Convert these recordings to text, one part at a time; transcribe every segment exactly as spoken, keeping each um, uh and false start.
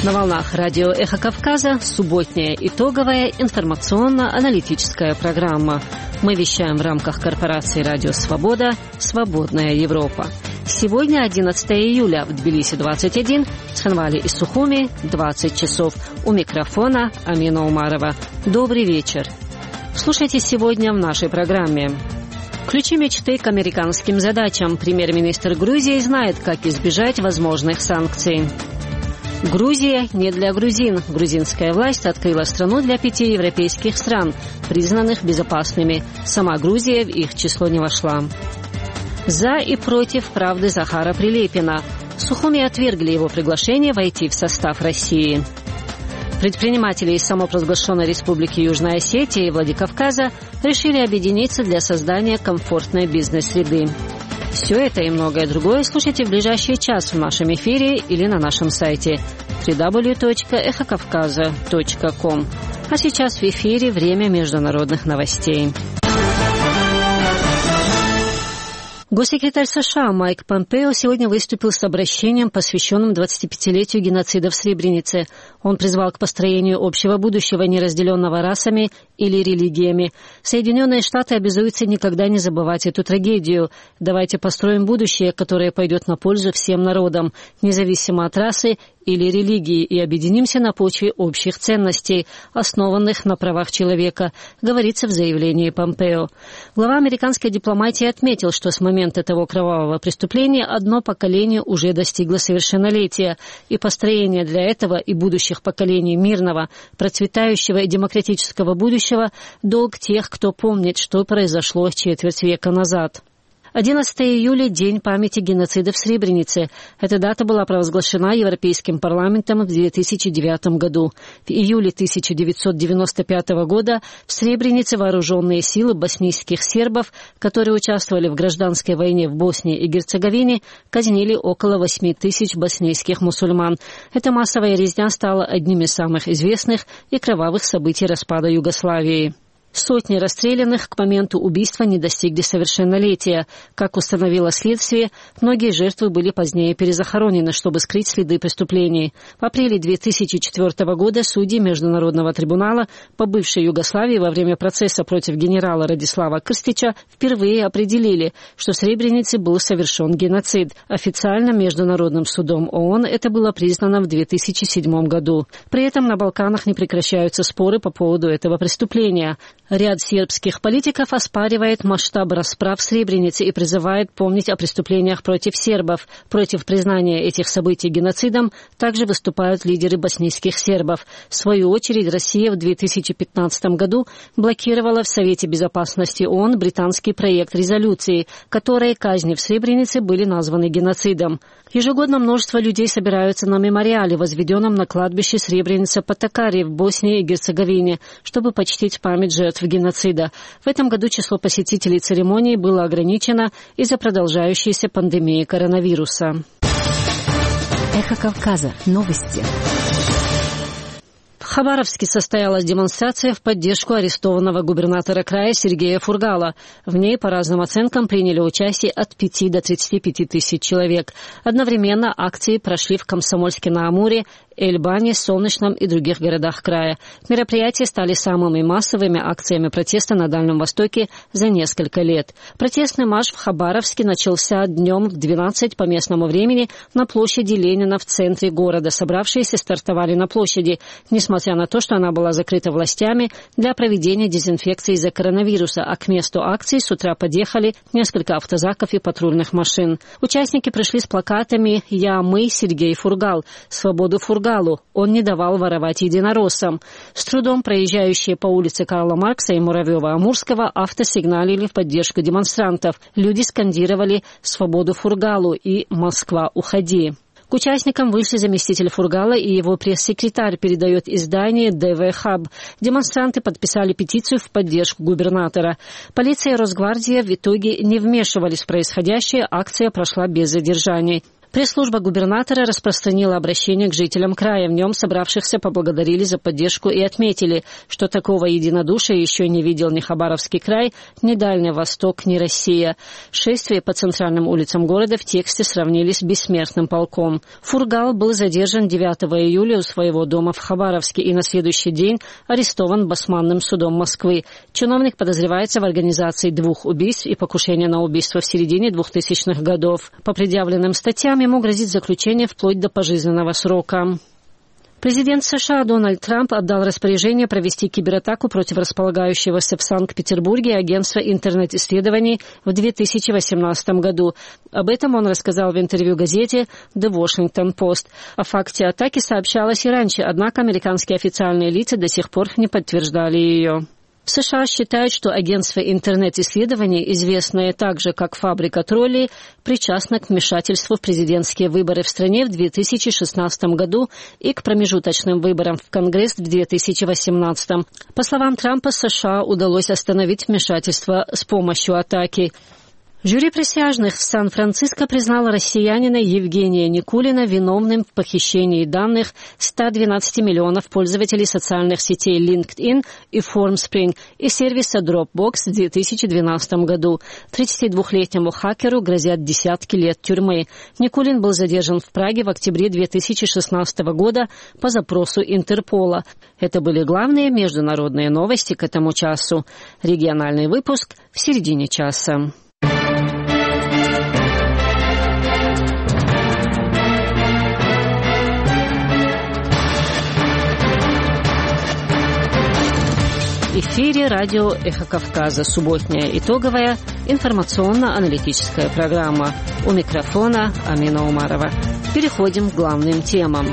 На волнах радио «Эхо Кавказа» субботняя итоговая информационно-аналитическая программа. Мы вещаем в рамках корпорации «Радио Свобода. Свободная Европа». Сегодня одиннадцатое июля, в Тбилиси двадцать один, в Цхинвале и Сухуми двадцать часов. У микрофона Амина Умарова. Добрый вечер. Слушайте сегодня в нашей программе. Ключи мечты к американским задачам. Премьер-министр Грузии знает, как избежать возможных санкций. Грузия не для грузин. Грузинская власть открыла страну для пяти европейских стран, признанных безопасными. Сама Грузия в их число не вошла. За и против правды Захара Прилепина. Сухуми отвергли его приглашение войти в состав России. Предприниматели из самопровозглашенной Республики Южная Осетия и Владикавказа решили объединиться для создания комфортной бизнес-среды. Все это и многое другое слушайте в ближайший час в нашем эфире или на нашем сайте дабл ю дабл ю дабл ю точка эхо кавказа точка ком. А сейчас в эфире время международных новостей. Госсекретарь США Майк Помпео сегодня выступил с обращением, посвященным двадцатипятилетию геноцида в Сребренице. Он призвал к построению общего будущего, неразделенного расами или религиями. Соединенные Штаты обязуются никогда не забывать эту трагедию. Давайте построим будущее, которое пойдет на пользу всем народам, независимо от расы или религии, и объединимся на почве общих ценностей, основанных на правах человека, говорится в заявлении Помпео. Глава американской дипломатии отметил, что с момента того кровавого преступления одно поколение уже достигло совершеннолетия, и построение для этого и будущих поколений мирного, процветающего и демократического будущего – долг тех, кто помнит, что произошло четверть века назад. одиннадцатое июля – День памяти геноцида в Сребренице. Эта дата была провозглашена Европейским парламентом в две тысячи девятом году. В июле тысяча девятьсот девяносто пятого года в Сребренице вооруженные силы боснийских сербов, которые участвовали в гражданской войне в Боснии и Герцеговине, казнили около восьми тысяч боснийских мусульман. Эта массовая резня стала одним из самых известных и кровавых событий распада Югославии. Сотни расстрелянных к моменту убийства не достигли совершеннолетия. Как установило следствие, многие жертвы были позднее перезахоронены, чтобы скрыть следы преступлений. В апреле две тысячи четвёртого года судьи Международного трибунала по бывшей Югославии во время процесса против генерала Радислава Крстича впервые определили, что в Сребренице был совершен геноцид. Официально Международным судом ООН это было признано в две тысячи седьмом году. При этом на Балканах не прекращаются споры по поводу этого преступления. Ряд сербских политиков оспаривает масштаб расправ в Сребренице и призывает помнить о преступлениях против сербов. Против признания этих событий геноцидом также выступают лидеры боснийских сербов. В свою очередь, Россия в две тысячи пятнадцатом году блокировала в Совете безопасности ООН британский проект резолюции, которые казни в Сребренице были названы геноцидом. Ежегодно множество людей собираются на мемориале, возведенном на кладбище Сребреница-Потакари в Боснии и Герцеговине, чтобы почтить память жертв геноцида. В этом году число посетителей церемонии было ограничено из-за продолжающейся пандемии коронавируса. Эхо Кавказа. Новости. В Хабаровске состоялась демонстрация в поддержку арестованного губернатора края Сергея Фургала. В ней, по разным оценкам, приняли участие от пяти до тридцати пяти тысяч человек. Одновременно акции прошли в Комсомольске-на-Амуре, Эльбане, Солнечном и других городах края. Мероприятия стали самыми массовыми акциями протеста на Дальнем Востоке за несколько лет. Протестный марш в Хабаровске начался днем в двенадцать по местному времени на площади Ленина в центре города. Собравшиеся стартовали на площади, несмотря на то, что она была закрыта властями для проведения дезинфекции из-за коронавируса, а к месту акции с утра подъехали несколько автозаков и патрульных машин. Участники пришли с плакатами «Я, мы, Сергей Фургал», «Свободу Фургалу», он не давал воровать единороссам. С трудом проезжающие по улице Карла Маркса и Муравьева-Амурского автосигналили в поддержку демонстрантов. Люди скандировали «Свободу Фургалу» и «Москва, уходи». К участникам вышли заместитель Фургала и его пресс-секретарь, передает издание ДВ Хаб. Демонстранты подписали петицию в поддержку губернатора. Полиция и Росгвардия в итоге не вмешивались в происходящее, акция прошла без задержаний. Пресс-служба губернатора распространила обращение к жителям края. В нем собравшихся поблагодарили за поддержку и отметили, что такого единодушия еще не видел ни Хабаровский край, ни Дальний Восток, ни Россия. Шествие по центральным улицам города в тексте сравнили с бессмертным полком. Фургал был задержан девятого июля у своего дома в Хабаровске и на следующий день арестован Басманным судом Москвы. Чиновник подозревается в организации двух убийств и покушения на убийство в середине двухтысячных годов. По предъявленным статьям ему грозит заключение вплоть до пожизненного срока. Президент США Дональд Трамп отдал распоряжение провести кибератаку против располагающегося в Санкт-Петербурге агентства интернет-исследований в две тысячи восемнадцатом году. Об этом он рассказал в интервью газете The Washington Post. О факте атаки сообщалось и раньше, однако американские официальные лица до сих пор не подтверждали ее. В США считают, что агентство интернет-исследований, известное также как «Фабрика троллей», причастно к вмешательству в президентские выборы в стране в две тысячи шестнадцатом году и к промежуточным выборам в Конгресс в две тысячи восемнадцатом. По словам Трампа, США удалось остановить вмешательство с помощью атаки. Жюри присяжных в Сан-Франциско признало россиянина Евгения Никулина виновным в похищении данных ста двенадцати миллионов пользователей социальных сетей LinkedIn и Formspring и сервиса Dropbox в две тысячи двенадцатом году. тридцатидвухлетнему хакеру грозят десятки лет тюрьмы. Никулин был задержан в Праге в октябре две тысячи шестнадцатого года по запросу Интерпола. Это были главные международные новости к этому часу. Региональный выпуск в середине часа. В эфире радио «Эхо Кавказа», субботняя итоговая информационно-аналитическая программа. У микрофона Амина Умарова. Переходим к главным темам.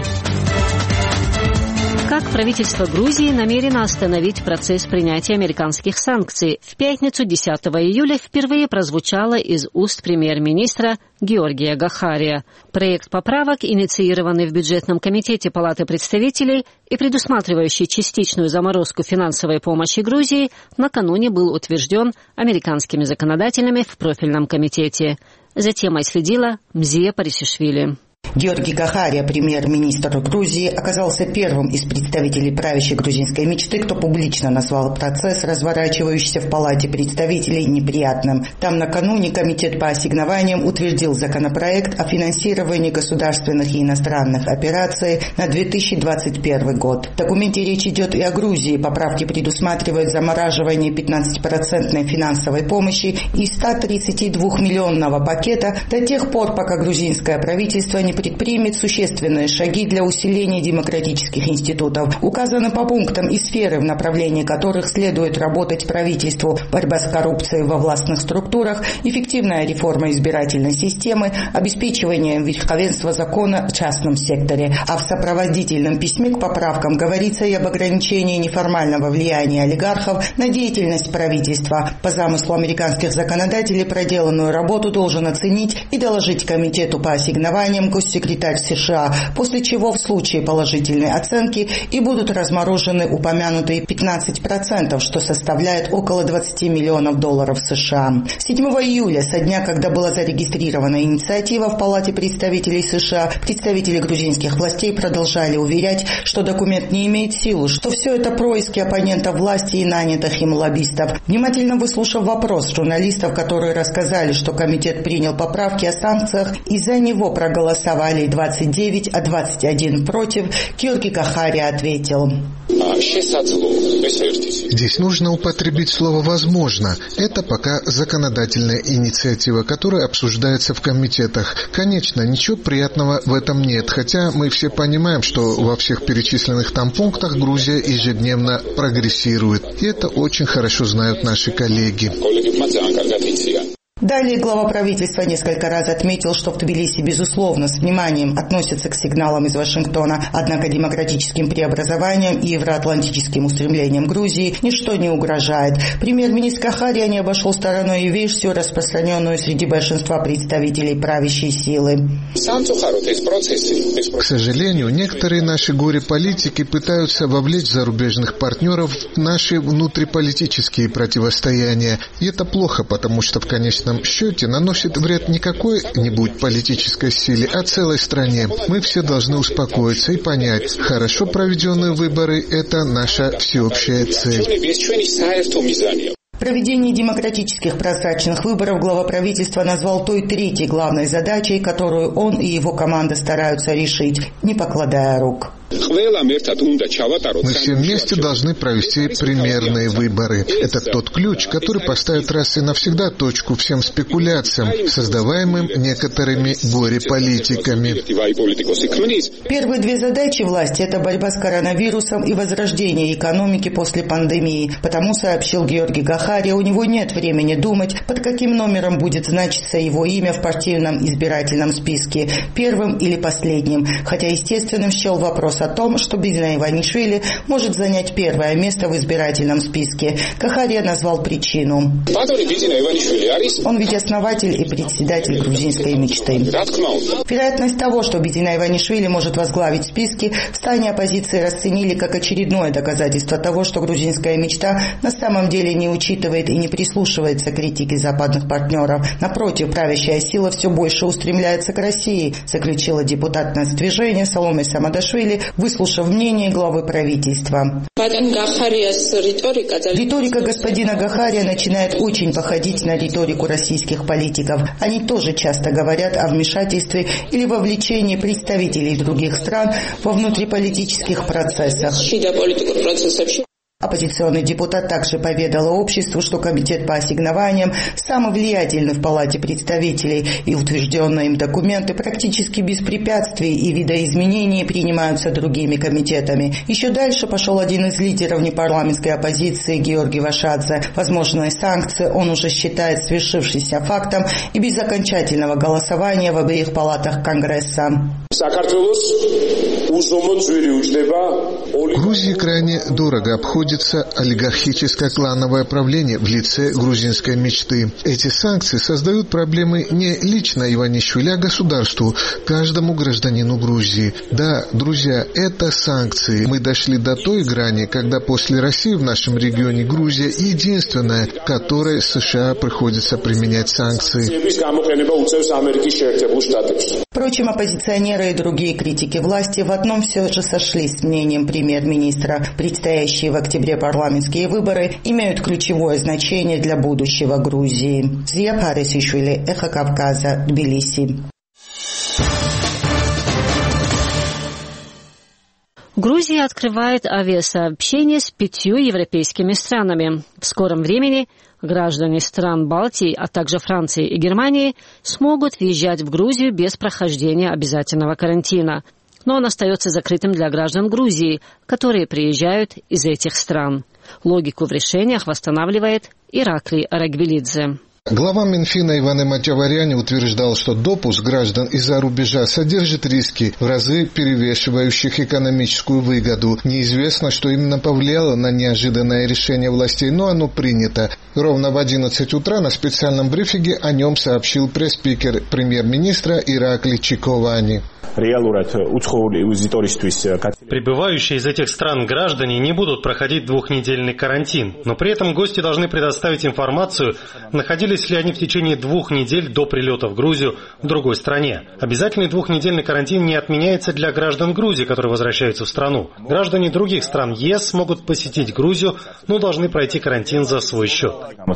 Как правительство Грузии намерено остановить процесс принятия американских санкций? В пятницу, десятого июля, впервые прозвучало из уст премьер-министра Георгия Гахария. Проект поправок, инициированный в бюджетном комитете Палаты представителей и предусматривающий частичную заморозку финансовой помощи Грузии, накануне был утвержден американскими законодателями в профильном комитете. За темой следила Мзия Парисишвили. Георгий Гахария, премьер-министр Грузии, оказался первым из представителей правящей грузинской мечты, кто публично назвал процесс, разворачивающийся в Палате представителей, неприятным. Там накануне Комитет по ассигнованиям утвердил законопроект о финансировании государственных и иностранных операций на две тысячи двадцать первый год. В документе речь идет и о Грузии. Поправки предусматривают замораживание пятнадцатипроцентной финансовой помощи из ста тридцати двух миллионного пакета до тех пор, пока грузинское правительство не предпримет существенные шаги для усиления демократических институтов. Указаны по пунктам и сферы, в направлении которых следует работать правительству: борьба с коррупцией во властных структурах, эффективная реформа избирательной системы, обеспечивание верховенства закона в частном секторе. А в сопроводительном письме к поправкам говорится и об ограничении неформального влияния олигархов на деятельность правительства. По замыслу американских законодателей проделанную работу должен оценить и доложить Комитету по ассигнованиям госсекретарь США, после чего в случае положительной оценки и будут разморожены упомянутые пятнадцать процентов, что составляет около двадцати миллионов долларов США. седьмого июля, со дня, когда была зарегистрирована инициатива в Палате представителей США, представители грузинских властей продолжали уверять, что документ не имеет силы, что все это происки оппонентов власти и нанятых им лоббистов. Внимательно выслушав вопрос журналистов, которые рассказали, что комитет принял поправки о санкциях, и за него проголосовали двадцать девять, а двадцать один против, Георгий Гахария ответил: Здесь нужно употребить слово «возможно». Это пока законодательная инициатива, которая обсуждается в комитетах. Конечно, ничего приятного в этом нет, хотя мы все понимаем, что во всех перечисленных там пунктах Грузия ежедневно прогрессирует. И это очень хорошо знают наши коллеги. Далее глава правительства несколько раз отметил, что в Тбилиси, безусловно, с вниманием относятся к сигналам из Вашингтона, однако демократическим преобразованиям и евроатлантическим устремлениям Грузии ничто не угрожает. Премьер-министр Гахария не обошел стороной и версию, распространенную среди большинства представителей правящей силы. К сожалению, некоторые наши горе-политики пытаются вовлечь зарубежных партнеров в наши внутриполитические противостояния. И это плохо, потому что в конечном конечном счете наносит вред не какой-нибудь политической силе, а целой стране. Мы все должны успокоиться и понять, хорошо проведенные выборы – это наша всеобщая цель. Проведение демократических прозрачных выборов глава правительства назвал той третьей главной задачей, которую он и его команда стараются решить, не покладая рук. Мы все вместе должны провести примерные выборы. Это тот ключ, который поставит раз и навсегда точку всем спекуляциям, создаваемым некоторыми горе-политиками. Первые две задачи власти – это борьба с коронавирусом и возрождение экономики после пандемии. Потому, сообщил Георгий Гахария, у него нет времени думать, под каким номером будет значиться его имя в партийном избирательном списке, первым или последним. Хотя естественным счел вопрос о том, что Бедина Иванишвили может занять первое место в избирательном списке. Гахария назвал причину. Он ведь основатель и председатель грузинской мечты. Вероятность того, что Бедина Иванишвили может возглавить списки, в стане оппозиции расценили как очередное доказательство того, что грузинская мечта на самом деле не учитывает и не прислушивается к критике западных партнеров. Напротив, правящая сила все больше устремляется к России, заключила депутат Нацдвижения Саломе Самадашвили, выслушав мнение главы правительства. Риторика господина Гахария начинает очень походить на риторику российских политиков. Они тоже часто говорят о вмешательстве или вовлечении представителей других стран во внутриполитических процессах. Оппозиционный депутат также поведал обществу, что комитет по ассигнованиям самый влиятельный в Палате представителей, и утвержденные им документы практически без препятствий и видоизменений принимаются другими комитетами. Еще дальше пошел один из лидеров непарламентской оппозиции Георгий Вашадзе. Возможные санкции он уже считает свершившимся фактом и без окончательного голосования в обеих палатах Конгресса. Грузии крайне дорого обходится олигархическое клановое правление в лице грузинской мечты. Эти санкции создают проблемы не лично Иванишвили, а государству, каждому гражданину Грузии. Да, друзья, это санкции. Мы дошли до той грани, когда после России в нашем регионе Грузия единственная, которой США приходится применять санкции. Впрочем, оппозиционеры и другие критики власти в одном все же сошлись с мнением премьер-министра. Предстоящие в октябре парламентские выборы имеют ключевое значение для будущего Грузии. Зия Парисишвили, Эхо Кавказа, Тбилиси. Грузия открывает авиасообщение с пятью европейскими странами. В скором времени граждане стран Балтии, а также Франции и Германии смогут въезжать в Грузию без прохождения обязательного карантина. Но он остается закрытым для граждан Грузии, которые приезжают из этих стран. Логику в решениях восстанавливает Ираклий Арагвелидзе. Глава Минфина Иван Матяварян утверждал, что допуск граждан из-за рубежа содержит риски, в разы перевешивающих экономическую выгоду. Неизвестно, что именно повлияло на неожиданное решение властей, но оно принято. Ровно в одиннадцать утра на специальном брифинге о нем сообщил пресс-спикер премьер-министра Ираклий Чиковани. Прибывающие из этих стран граждане не будут проходить двухнедельный карантин, но при этом гости должны предоставить информацию, находились ли они в течение двух недель до прилета в Грузию в другой стране. Обязательный двухнедельный карантин не отменяется для граждан Грузии, которые возвращаются в страну. Граждане других стран ЕС могут посетить Грузию, но должны пройти карантин за свой счет. В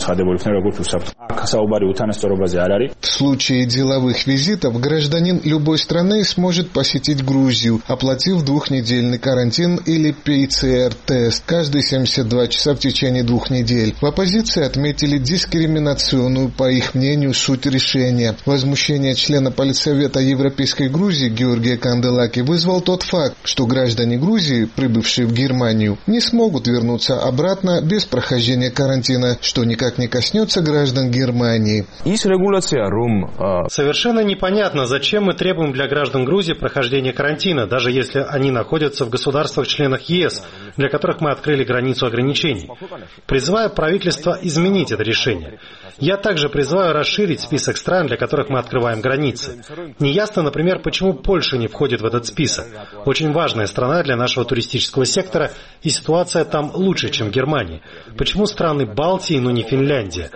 случае деловых визитов гражданин любой страны сможет посетить Грузию, оплатив двухнедельный карантин или пи си ар-тест каждые семьдесят два часа в течение двух недель. В оппозиции отметили дискриминационную, по их мнению, суть решения. Возмущение члена Политсовета Европейской Грузии Георгия Канделаки вызвал тот факт, что граждане Грузии, прибывшие в Германию, не смогут вернуться обратно без прохождения карантина, что никак не коснется граждан Германии. Совершенно непонятно, зачем мы требуем для граждан Грузии прохождения карантина, даже если они находятся в государствах-членах ЕС, для которых мы открыли границу ограничений. Призываю правительство изменить это решение. Я Я также призываю расширить список стран, для которых мы открываем границы. Неясно, например, почему Польша не входит в этот список. Очень важная страна для нашего туристического сектора, и ситуация там лучше, чем в Германии. Почему страны Балтии, но не Финляндия?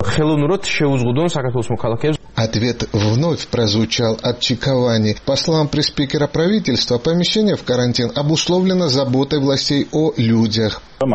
Ответ вновь прозвучал от Чикавани. По словам пресс-спикера правительства, помещение в карантин обусловлено заботой властей о людях. В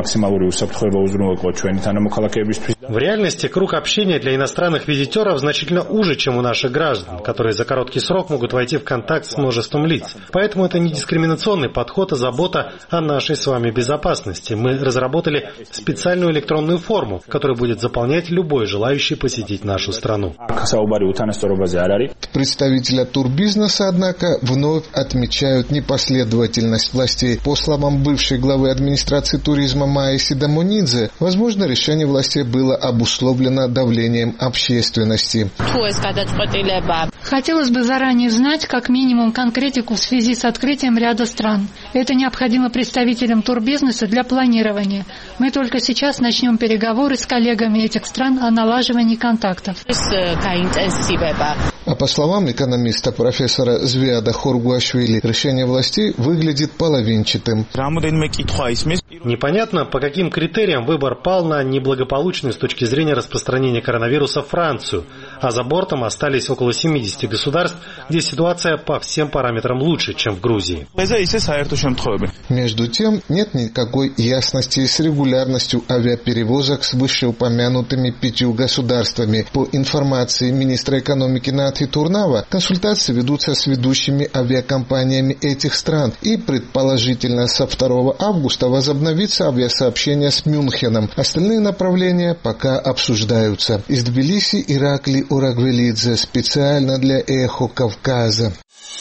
реальности круг общения для иностранных визитеров значительно уже, чем у наших граждан, которые за короткий срок могут войти в контакт с множеством лиц. Поэтому это не дискриминационный подход, а забота о нашей с вами безопасности. Мы разработали специальную электронную форму, которую будет заполнять любой желающий посетить нашу страну. Представители турбизнеса, однако, вновь отмечают непоследовательность властей. По словам бывшей главы администрации туризма Майи Сидамонидзе, возможно, решение властей было обусловлено давлением общественности. Хотелось бы заранее знать, как минимум, конкретику в связи с открытием ряда стран. Это необходимо представителям турбизнеса для планирования. Мы только сейчас начнем переговоры с коллегами этих стран о налаживании контактов. А по словам экономиста профессора Звиада Хоргуашвили, решение властей выглядит половинчатым. Непонятно, по каким критериям выбор пал на неблагополучную с точки зрения распространения коронавируса Францию, а за бортом остались около семидесяти государств, где ситуация по всем параметрам лучше, чем в Грузии. Между тем, нет никакой ясности с регулярностью авиаперевозок с вышеупомянутыми пятью государствами. По информации министра экономики Натхи Турнава, консультации ведутся с ведущими авиакомпаниями этих стран, и предположительно со второго августа возобновится авиасообщение с Мюнхеном. Остальные направления пока обсуждаются. Из Тбилиси Иракли Урагвелидзе специально для «Эхо Кавказа».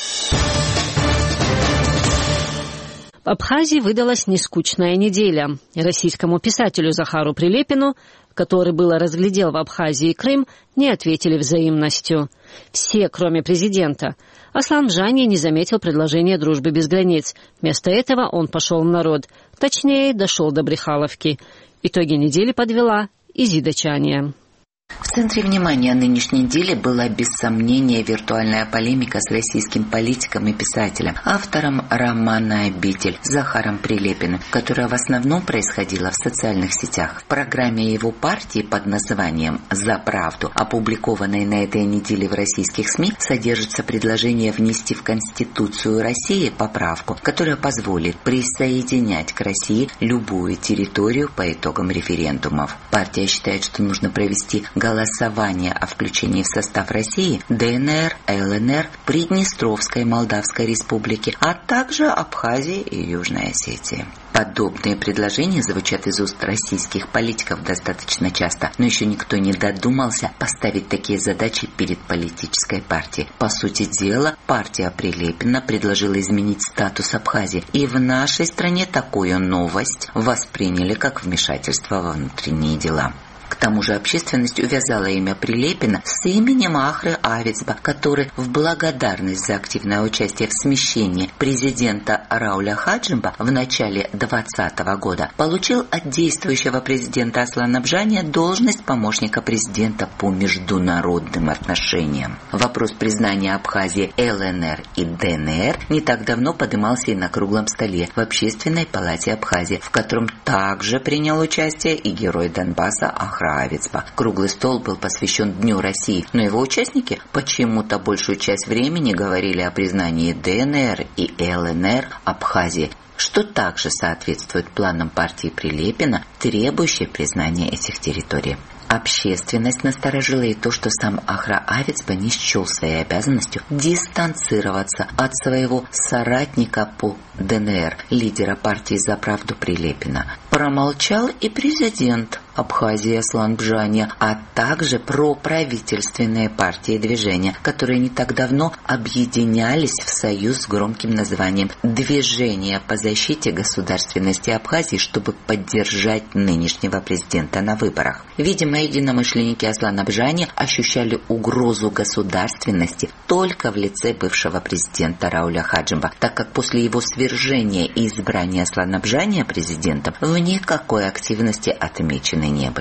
В Абхазии выдалась нескучная неделя. Российскому писателю Захару Прилепину, который было разглядел в Абхазии Крым, не ответили взаимностью. Все, кроме президента. Аслан Бжани не заметил предложения дружбы без границ. Вместо этого он пошел в народ. Точнее, дошел до Брехаловки. Итоги недели подвела Изида Чания. В центре внимания нынешней недели была без сомнения виртуальная полемика с российским политиком и писателем, автором романа «Обитель» Захаром Прилепиным, которая в основном происходила в социальных сетях. В программе его партии под названием «За правду», опубликованной на этой неделе в российских СМИ, содержится предложение внести в Конституцию России поправку, которая позволит присоединять к России любую территорию по итогам референдумов. Партия считает, что нужно провести голосование о включении в состав России ДНР, ЛНР, Приднестровской Молдавской Республики, а также Абхазии и Южной Осетии. Подобные предложения звучат из уст российских политиков достаточно часто, но еще никто не додумался поставить такие задачи перед политической партией. По сути дела, партия Прилепина предложила изменить статус Абхазии, и в нашей стране такую новость восприняли как вмешательство во внутренние дела. К тому же общественность увязала имя Прилепина с именем Ахры Авицба, который в благодарность за активное участие в смещении президента Рауля Хаджимба в начале двадцатого года получил от действующего президента Аслана Бжани должность помощника президента по международным отношениям. Вопрос признания Абхазии ЛНР и ДНР не так давно поднимался и на круглом столе в Общественной палате Абхазии, в котором также принял участие и герой Донбасса Ахра Авицба. Круглый стол был посвящен Дню России, но его участники почему-то большую часть времени говорили о признании ДНР и ЛНР Абхазии, что также соответствует планам партии Прилепина, требующей признания этих территорий. Общественность насторожила и то, что сам Ахра Авицба не счел своей обязанностью дистанцироваться от своего соратника по ДНР, лидера партии «За правду» Прилепина. Промолчал и президент Абхазии Аслан Бжани, а также проправительственные партии и движения, которые не так давно объединялись в союз с громким названием «Движение по защите государственности Абхазии», чтобы поддержать нынешнего президента на выборах. Видимо, единомышленники Аслана Бжани ощущали угрозу государственности только в лице бывшего президента Рауля Хаджимба, так как после его свержения и избрания Аслана Бжани президентом в никакой активности отмечены не были.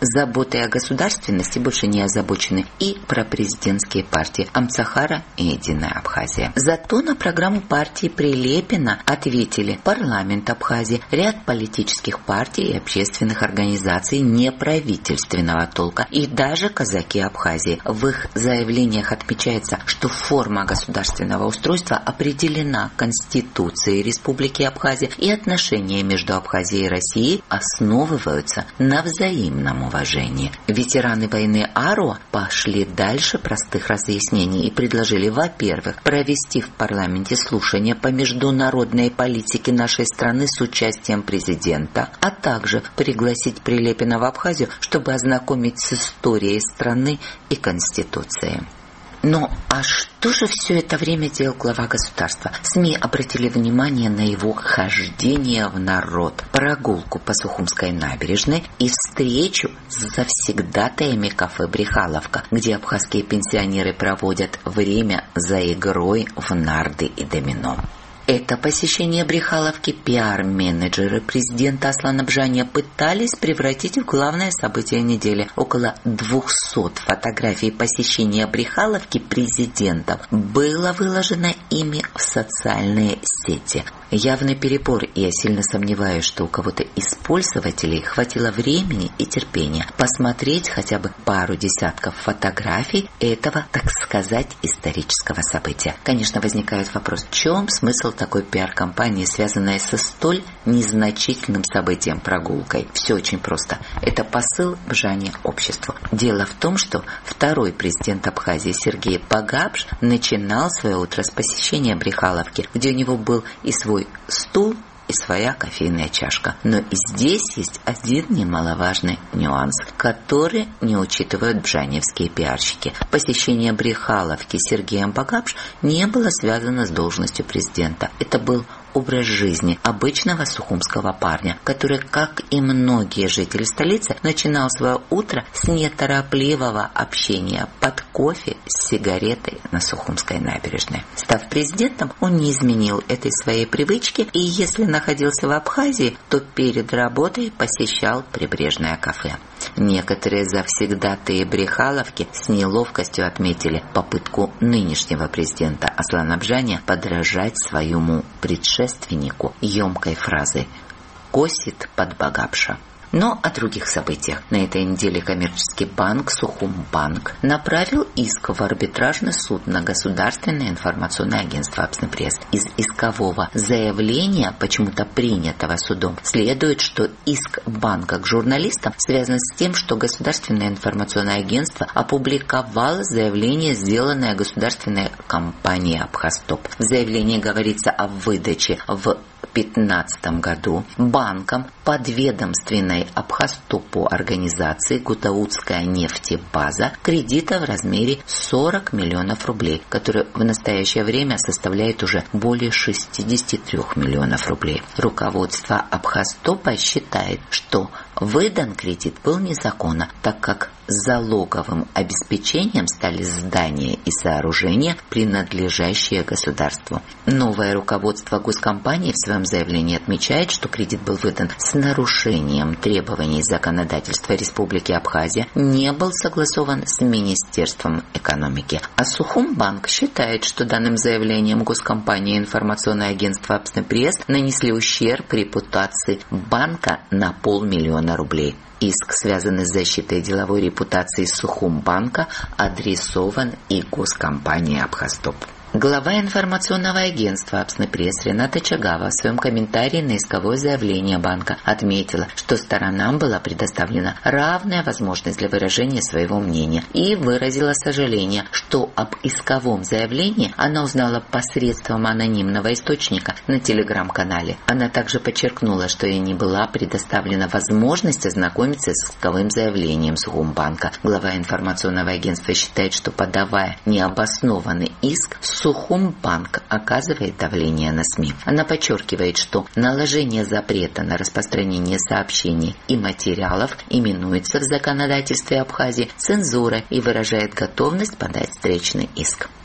Заботой о государственности больше не озабочены и пропрезидентские партии Амцахара и Единая Абхазия. Зато на программу партии Прилепина ответили парламент Абхазии, ряд политических партий и общественных организаций неправительственного толка и даже казаки Абхазии. В их заявлениях отмечается, что форма государственного устройства определена Конституцией Республики Абхазия и отношения между Абхазией и Россией основываются на взаимном уважении. Ветераны войны АРО пошли дальше простых разъяснений и предложили, во-первых, провести в парламенте слушания по международной политике нашей страны с участием президента, а также пригласить Прилепина в Абхазию, чтобы ознакомить с историей страны и Конституцией. Ну, а что же все это время делал глава государства? СМИ обратили внимание на его хождение в народ, прогулку по Сухумской набережной и встречу с завсегдатаями кафе «Брехаловка», где абхазские пенсионеры проводят время за игрой в нарды и домино. Это посещение Брехаловки пиар-менеджеры президента Аслана Бжания пытались превратить в главное событие недели. Около двухсот фотографий посещения Брехаловки президентом было выложено ими в социальные сети. Явный перебор, и я сильно сомневаюсь, что у кого-то из пользователей хватило времени и терпения посмотреть хотя бы пару десятков фотографий этого, так сказать, исторического события. Конечно, возникает вопрос, в чем смысл такой пиар-компании, связанной со столь незначительным событием прогулкой? Все очень просто. Это посыл Бжания обществу. Дело в том, что второй президент Абхазии Сергей Багапш начинал свое утро с посещения Брехаловки, где у него был и свой стул, и своя кофейная чашка. Но и здесь есть один немаловажный нюанс, который не учитывают бжаневские пиарщики. Посещение Брехаловки Сергеем Багапш не было связано с должностью президента. Это был образ жизни обычного сухумского парня, который, как и многие жители столицы, начинал свое утро с неторопливого общения под кофе с сигаретой на Сухумской набережной. Став президентом, он не изменил этой своей привычки, и если находился в Абхазии, то перед работой посещал прибрежное кафе. Некоторые завсегдатые Брехаловки с неловкостью отметили попытку нынешнего президента Аслана Бжания подражать своему предшественнику емкой фразы «косит под Багапша». Но о других событиях. На этой неделе коммерческий банк Сухумбанк направил иск в арбитражный суд на Государственное информационное агентство «Апснепресс». Из искового заявления, почему-то принятого судом, следует, что иск банка к журналистам связан с тем, что Государственное информационное агентство опубликовало заявление, сделанное государственной компанией «Абхазтоп». В заявлении говорится о выдаче в две тысячи пятнадцатом году банком подведомственной Абхазтопу организации «Гутаутская нефтебаза» кредита в размере сорок миллионов рублей, который в настоящее время составляет уже более шестьдесят три миллионов рублей. Руководство Абхазтопа считает, что выдан кредит был незаконно, так как залоговым обеспечением стали здания и сооружения, принадлежащие государству. Новое руководство госкомпании в своем заявлении отмечает, что кредит был выдан с нарушением требований законодательства Республики Абхазия, не был согласован с Министерством экономики. А Сухумбанк считает, что данным заявлением госкомпания и информационное агентство «Апснепресс» нанесли ущерб репутации банка на полмиллиона рублей. Иск, связанный с защитой деловой репутации Сухумбанка, адресован и госкомпании «Абхазтоп». Глава информационного агентства «Апснепресс» Рената Чагава в своем комментарии на исковое заявление банка отметила, что сторонам была предоставлена равная возможность для выражения своего мнения, и выразила сожаление, что об исковом заявлении она узнала посредством анонимного источника на телеграм-канале. Она также подчеркнула, что ей не была предоставлена возможность ознакомиться с исковым заявлением Сухумбанка. Глава информационного агентства считает, что, подавая необоснованный иск, Сухумбанк оказывает давление на СМИ. Она подчеркивает, что наложение запрета на распространение сообщений и материалов именуется в законодательстве Абхазии цензурой, и выражает готовность подать встречный иск.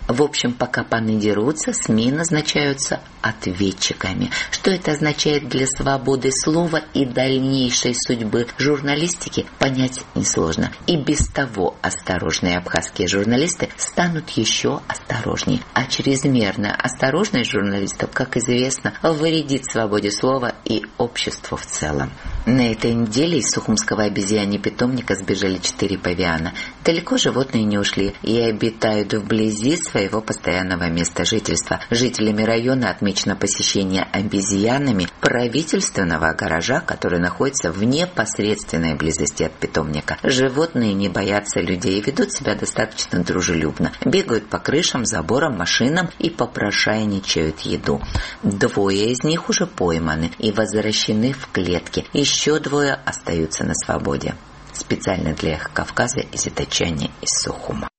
В общем, пока паны дерутся, СМИ назначаются ответчиками. Что это означает для свободы слова и дальнейшей судьбы журналистики, понять несложно. И без того осторожные абхазские журналисты станут еще осторожнее. А чрезмерная осторожность журналистов, как известно, вредит свободе слова и обществу в целом. На этой неделе из Сухумского обезьяньего питомника сбежали четыре павиана. Далеко животные не ушли и обитают вблизи своего постоянного места жительства. Жителями района отмечено посещение обезьянами правительственного гаража, который находится в непосредственной близости от питомника. Животные не боятся людей и ведут себя достаточно дружелюбно. Бегают по крышам, заборам, машинам и попрошайничают еду. Двое из них уже пойманы и возвращены в клетки. Еще двое остаются на свободе. Специально для Эхо Кавказа из Итачани, из Сухума.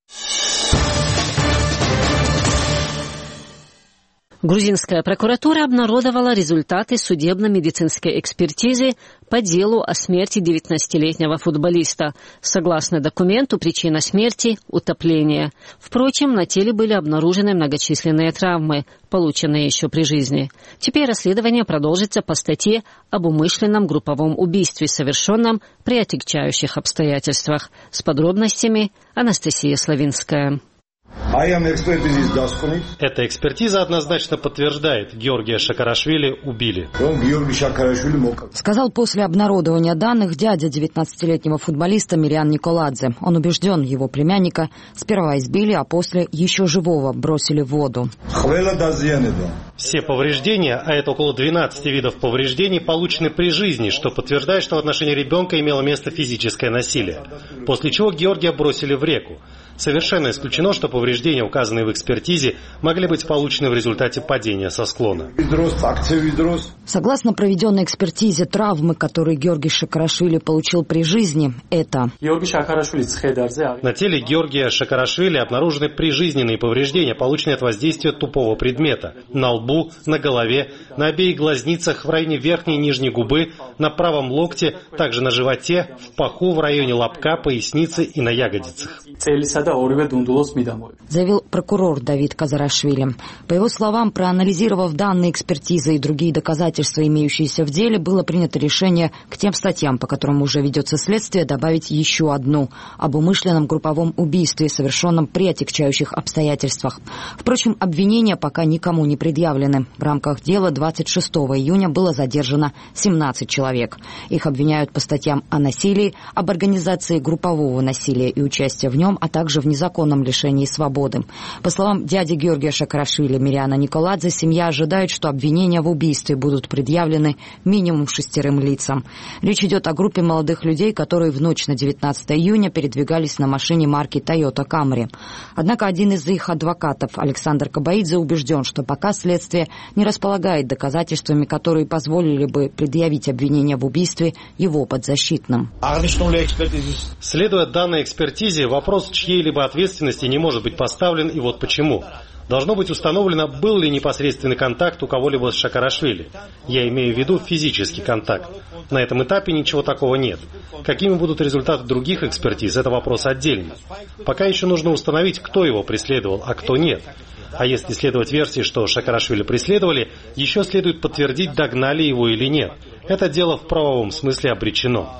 Грузинская прокуратура обнародовала результаты судебно-медицинской экспертизы по делу о смерти девятнадцатилетнего футболиста. Согласно документу, причина смерти – утопление. Впрочем, на теле были обнаружены многочисленные травмы, полученные еще при жизни. Теперь расследование продолжится по статье об умышленном групповом убийстве, совершенном при отягчающих обстоятельствах. С подробностями Анастасия Славинская. Эта экспертиза однозначно подтверждает, Георгия Шакарашвили убили. Сказал после обнародования данных дядя девятнадцатилетнего футболиста Мириан Николадзе. Он убежден, его племянника сперва избили, а после еще живого бросили в воду. Все повреждения, а это около двенадцати видов повреждений, получены при жизни, что подтверждает, что в отношении ребенка имело место физическое насилие. После чего Георгия бросили в реку. Совершенно исключено, что повреждения, указанные в экспертизе, могли быть получены в результате падения со склона. Согласно проведенной экспертизе, травмы, которые Георгий Шакарашвили получил при жизни, это... На теле Георгия Шакарашвили обнаружены прижизненные повреждения, полученные от воздействия тупого предмета. На лбу, на голове, на обеих глазницах, в районе верхней и нижней губы, на правом локте, также на животе, в паху, в районе лобка, поясницы и на ягодицах. Заявил прокурор Давид Казарашвили. По его словам, проанализировав данные экспертизы и другие доказательства, имеющиеся в деле, было принято решение к тем статьям, по которым уже ведется следствие, добавить еще одну – об умышленном групповом убийстве, совершенном при отягчающих обстоятельствах. Впрочем, обвинения пока никому не предъявлены. В рамках дела двадцать шестого июня было задержано семнадцать человек. Их обвиняют по статьям о насилии, об организации группового насилия и участия в нем, а также в незаконном лишении свободы. По словам дяди Георгия Шакарашвили Мириана Николадзе, семья ожидает, что обвинения в убийстве будут предъявлены минимум шестерым лицам. Речь идет о группе молодых людей, которые в ночь на девятнадцатое июня передвигались на машине марки Toyota Camry. Однако один из их адвокатов, Александр Кабаидзе, убежден, что пока следствие не располагает доказательствами, которые позволили бы предъявить обвинение в убийстве его подзащитным. Следуя данной экспертизе, вопрос чьей-либо ответственности не может быть поставлен, и вот почему. Должно быть установлено, был ли непосредственный контакт у кого-либо с Шакарашвили. Я имею в виду физический контакт. На этом этапе ничего такого нет. Какими будут результаты других экспертиз, это вопрос отдельный. Пока еще нужно установить, кто его преследовал, а кто нет. А если следовать версии, что Шакарашвили преследовали, еще следует подтвердить, догнали его или нет. Это дело в правовом смысле обречено.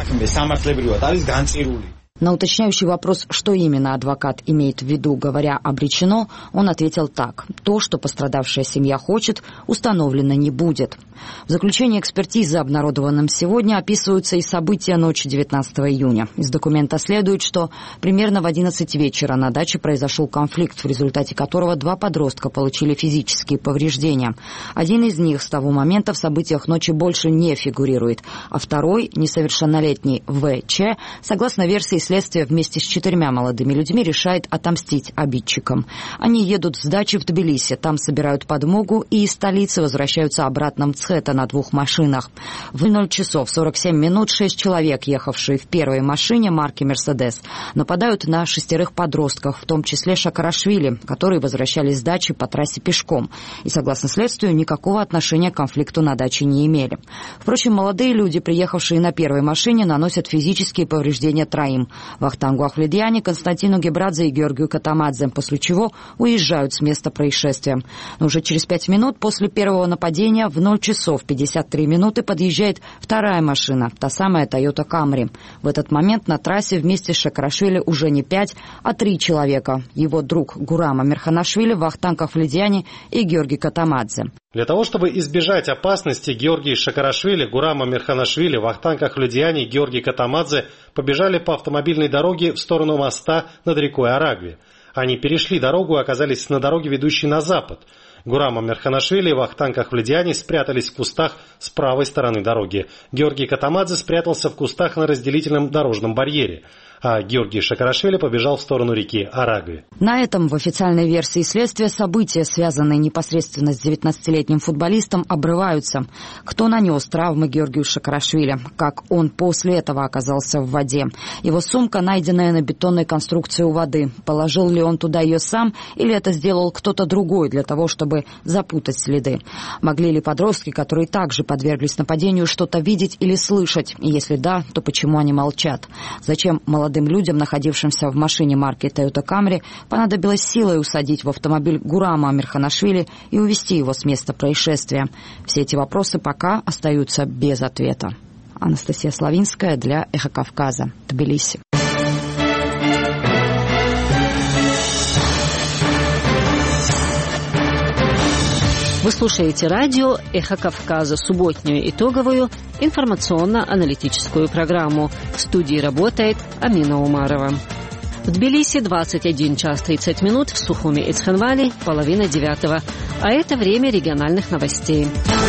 На уточняющий вопрос, что именно адвокат имеет в виду, говоря «обречено», он ответил так: то, что пострадавшая семья хочет, установлено не будет. В заключении экспертизы, обнародованном сегодня, описываются и события ночи девятнадцатого июня. Из документа следует, что примерно в одиннадцать вечера на даче произошел конфликт, в результате которого два подростка получили физические повреждения. Один из них с того момента в событиях ночи больше не фигурирует, а второй, несовершеннолетний В Ч, согласно версии следствия, вместе с четырьмя молодыми людьми решает отомстить обидчикам. Они едут с дачи в Тбилиси, там собирают подмогу и из столицы возвращаются обратно в Цхета на двух машинах. В ноль часов сорок семь минут шесть человек, ехавшие в первой машине марки «Мерседес», нападают на шестерых подростков, в том числе Шакарашвили, которые возвращались с дачи по трассе пешком и, согласно следствию, никакого отношения к конфликту на даче не имели. Впрочем, молодые люди, приехавшие на первой машине, наносят физические повреждения троим. Вахтангу Ахледьяне, Константину Гебрадзе и Георгию Катамадзе, после чего уезжают с места происшествия. Но уже через пять минут после первого нападения в ноль часов пятьдесят три минуты подъезжает вторая машина, та самая Toyota Camry. В этот момент на трассе вместе с Шакарашвили уже не пять, а три человека. Его друг Гурам Амирханашвили, Вахтанг Ахледьяне и Георгий Катамадзе. Для того, чтобы избежать опасности, Георгий Шакарашвили, Гурам Амирханашвили, Вахтанг Ахледьяне и Георгий Катамадзе побежали по автомобильной дороге в сторону моста над рекой Арагви. Они перешли дорогу и оказались на дороге, ведущей на запад. Гурам Амирханашвили и Вахтанг Ахледьяне спрятались в кустах с правой стороны дороги. Георгий Катамадзе спрятался в кустах на разделительном дорожном барьере, а Георгий Шакарашвили побежал в сторону реки Арагви. На этом в официальной версии следствия события, связанные непосредственно с девятнадцатилетним футболистом, обрываются. Кто нанес травмы Георгию Шакарашвили? Как он после этого оказался в воде? Его сумка, найденная на бетонной конструкции у воды. Положил ли он туда ее сам, или это сделал кто-то другой для того, чтобы запутать следы? Могли ли подростки, которые также подверглись нападению, что-то видеть или слышать? И если да, то почему они молчат? Зачем молодым людям, находившимся в машине марки Toyota Camry, понадобилось силой усадить в автомобиль Гурама Амирханашвили и увезти его с места происшествия? Все эти вопросы пока остаются без ответа. Анастасия Славинская для Эхо Кавказа, Тбилиси. Вы слушаете радио «Эхо Кавказа», субботнюю итоговую информационно-аналитическую программу. В студии работает Амина Умарова. В Тбилиси двадцать один час тридцать минут, в Сухуми и Цхинвали половина девятого. А это время региональных новостей.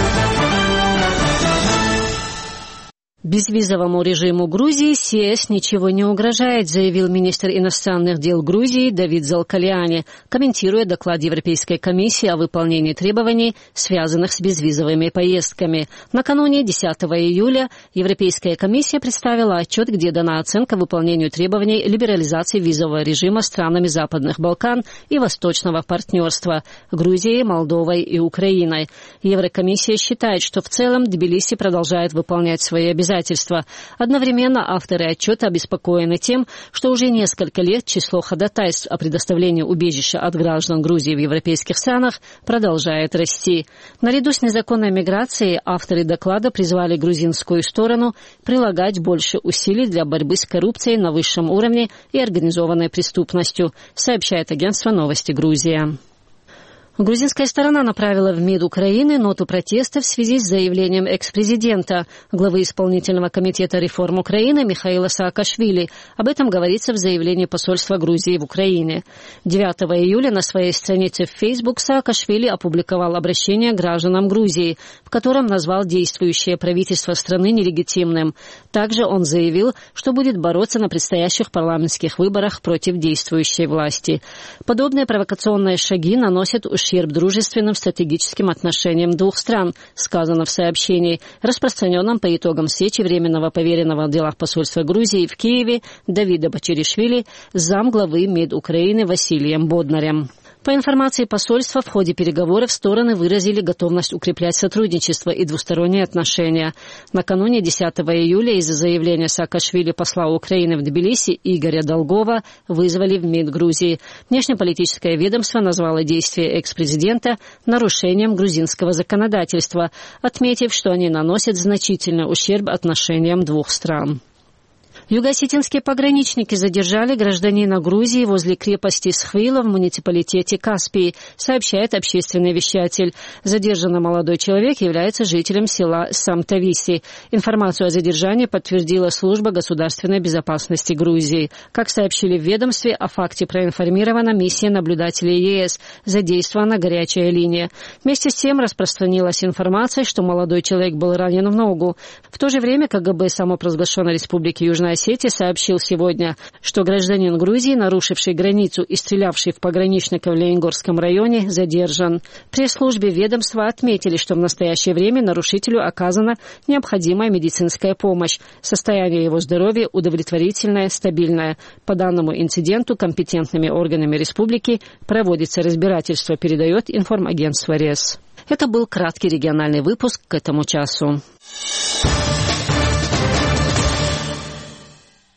Безвизовому режиму Грузии СИЭС ничего не угрожает, заявил министр иностранных дел Грузии Давид Залкалиани, комментируя доклад Европейской комиссии о выполнении требований, связанных с безвизовыми поездками. Накануне десятого июля Европейская комиссия представила отчет, где дана оценка выполнению требований либерализации визового режима странами Западных Балкан и Восточного партнерства – Грузией, Молдовой и Украиной. Еврокомиссия считает, что в целом Тбилиси продолжает выполнять свои обязательства. Одновременно авторы отчета обеспокоены тем, что уже несколько лет число ходатайств о предоставлении убежища от граждан Грузии в европейских странах продолжает расти. Наряду с незаконной миграцией авторы доклада призвали грузинскую сторону прилагать больше усилий для борьбы с коррупцией на высшем уровне и организованной преступностью, сообщает агентство «Новости Грузия». Грузинская сторона направила в МИД Украины ноту протеста в связи с заявлением экс-президента, главы исполнительного комитета реформ Украины Михаила Саакашвили. Об этом говорится в заявлении посольства Грузии в Украине. девятого июля на своей странице в Facebook Саакашвили опубликовал обращение к гражданам Грузии, в котором назвал действующее правительство страны нелегитимным. Также он заявил, что будет бороться на предстоящих парламентских выборах против действующей власти. Подобные провокационные шаги наносят ущерб ущерб дружественным стратегическим отношениям двух стран, сказано в сообщении, распространенном по итогам встречи Временного поверенного в делах посольства Грузии в Киеве Давида Бачеришвили с замглавы МИД Украины Василием Боднарем. По информации посольства, в ходе переговоров стороны выразили готовность укреплять сотрудничество и двусторонние отношения. Накануне десятого июля из-за заявления Саакашвили посла Украины в Тбилиси Игоря Долгова вызвали в МИД Грузии. Внешнеполитическое ведомство назвало действия экс-президента нарушением грузинского законодательства, отметив, что они наносят значительный ущерб отношениям двух стран. Юго-осетинские пограничники задержали гражданина Грузии возле крепости Схвила в муниципалитете Каспий, сообщает общественный вещатель. Задержанный молодой человек является жителем села Самтависи. Информацию о задержании подтвердила служба государственной безопасности Грузии. Как сообщили в ведомстве, о факте проинформирована миссия наблюдателей ЕС, задействована горячая линия. Вместе с тем распространилась информация, что молодой человек был ранен в ногу. В то же время КГБ самопровозглашенной Республики Южная Осетия сообщил сегодня, что гражданин Грузии, нарушивший границу и стрелявший в пограничника в Лениногорском районе, задержан. В пресс-службе ведомства отметили, что в настоящее время нарушителю оказана необходимая медицинская помощь. Состояние его здоровья удовлетворительное, стабильное. По данному инциденту компетентными органами республики проводится разбирательство, передает информагентство РЕС. Это был краткий региональный выпуск к этому часу.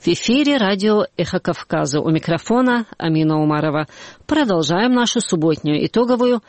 В эфире радио «Эхо Кавказа». У микрофона Амина Умарова. Продолжаем нашу субботнюю итоговую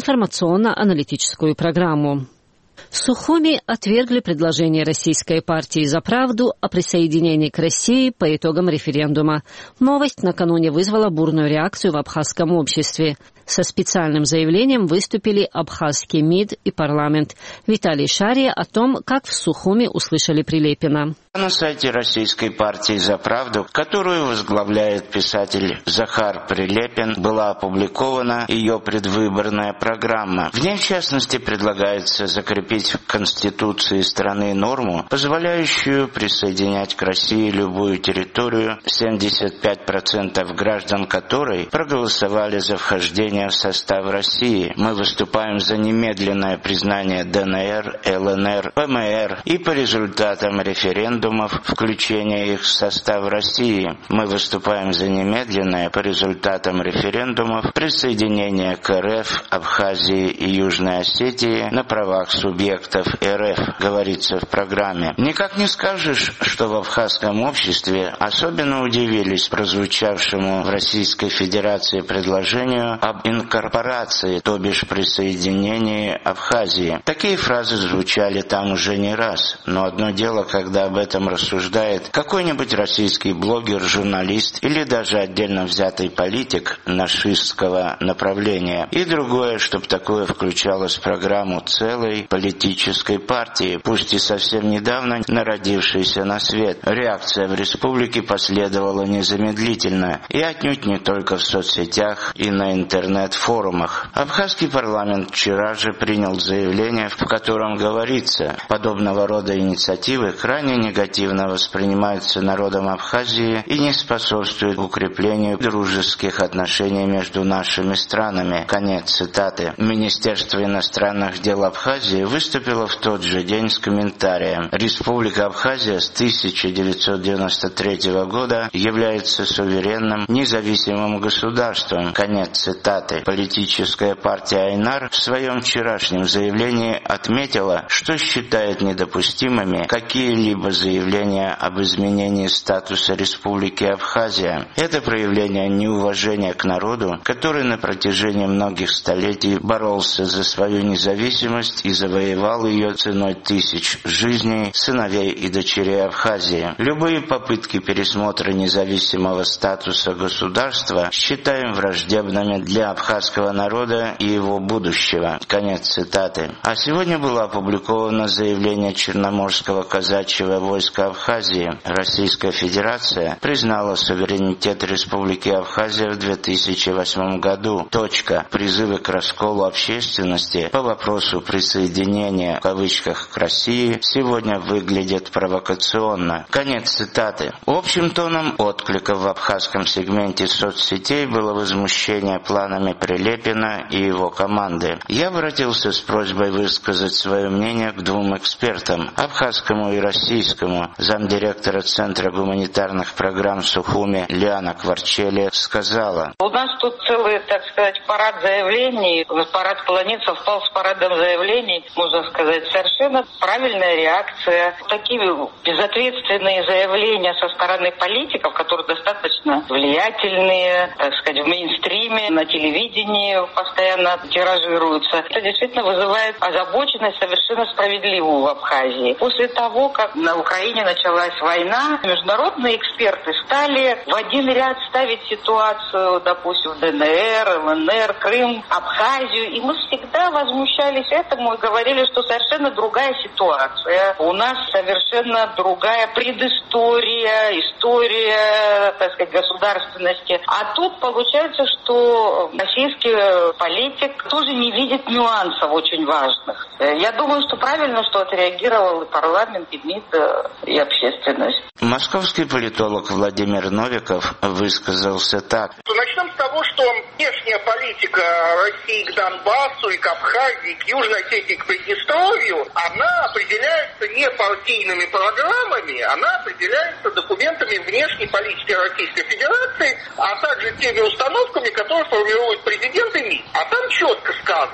информационно-аналитическую программу. В Сухуми отвергли предложение Российской партии «За правду» о присоединении к России по итогам референдума. Новость накануне вызвала бурную реакцию в абхазском обществе. Со специальным заявлением выступили абхазский МИД и парламент. Виталий Шария о том, как в Сухуми услышали Прилепина. На сайте Российской партии «За правду», которую возглавляет писатель Захар Прилепин, была опубликована ее предвыборная программа. В ней, в частности, предлагается закрепить в Конституции страны норму, позволяющую присоединять к России любую территорию, семьдесят пять процентов граждан которой проголосовали за вхождение в состав России. Мы выступаем за немедленное признание ДНР, ЛНР, ПМР и по результатам референдума включения их в состав России. Мы выступаем за немедленное по результатам референдумов присоединение к РФ, Абхазии и Южной Осетии на правах субъектов РФ, говорится в программе. Никак не скажешь, что в абхазском обществе особенно удивились прозвучавшему в Российской Федерации предложению об инкорпорации, то бишь присоединении Абхазии. Такие фразы звучали там уже не раз, но одно дело, когда об этом рассуждает какой-нибудь российский блогер, журналист или даже отдельно взятый политик нашистского направления. И другое, чтобы такое включалось в программу целой политической партии, пусть и совсем недавно народившейся на свет. Реакция в республике последовала незамедлительно и отнюдь не только в соцсетях и на интернет-форумах. Абхазский парламент вчера же принял заявление, в котором говорится, подобного рода инициативы крайне негативно воспринимаются народом Абхазии и не способствуют укреплению дружеских отношений между нашими странами. Конец цитаты. Министерство иностранных дел Абхазии выступило в тот же день с комментарием. Республика Абхазия с тысяча девятьсот девяносто третьего года является суверенным, независимым государством. Конец цитаты. Политическая партия Айнар в своем вчерашнем заявлении отметила, что считает недопустимыми какие-либо заявления об изменении статуса Республики Абхазия. Это проявление неуважения к народу, который на протяжении многих столетий боролся за свою независимость и завоевал ее ценой тысяч жизней сыновей и дочерей Абхазии. Любые попытки пересмотра независимого статуса государства считаем враждебными для абхазского народа и его будущего. Конец цитаты. А сегодня было опубликовано заявление Черноморского казачьего войска Абхазии. Российская Федерация признала суверенитет Республики Абхазия в две тысячи восьмом году. Точка. Призывы к расколу общественности по вопросу присоединения в кавычках к России сегодня выглядят провокационно. Конец цитаты. Общим тоном отклика в абхазском сегменте соцсетей было возмущение планами Прилепина и его команды. Я обратился с просьбой высказать свое мнение к двум экспертам, абхазскому и российскому. Замдиректора Центра гуманитарных программ Сухуми Лиана Кварчели сказала: у нас тут целый, так сказать, парад заявлений. Парад планет совпал с парадом заявлений. Можно сказать, совершенно правильная реакция. Такие безответственные заявления со стороны политиков, которые достаточно влиятельные, так сказать, в мейнстриме, на телевидении постоянно тиражируются. Это действительно вызывает озабоченность совершенно справедливую в Абхазии. После того, как на Украине началась война, международные эксперты стали в один ряд ставить ситуацию, допустим, в ДНР, ЛНР, Крым, Абхазию, и мы всегда возмущались этому и говорили, что совершенно другая ситуация. У нас совершенно другая предыстория, история, так сказать, государственности. А тут получается, что российский политик тоже не видит нюансов очень важных. Я думаю, что правильно, что отреагировал и парламент, и МИД, и общественность. Московский политолог Владимир Новиков высказался так. Начнем с того, что внешняя политика России к Донбассу и к Абхазии, к Южной Осетии, к Приднестровью, она определяется не партийными программами, она определяется документами внешней политики Российской Федерации, а также теми установками, которые формирует президент и МИД. А там четко сказано,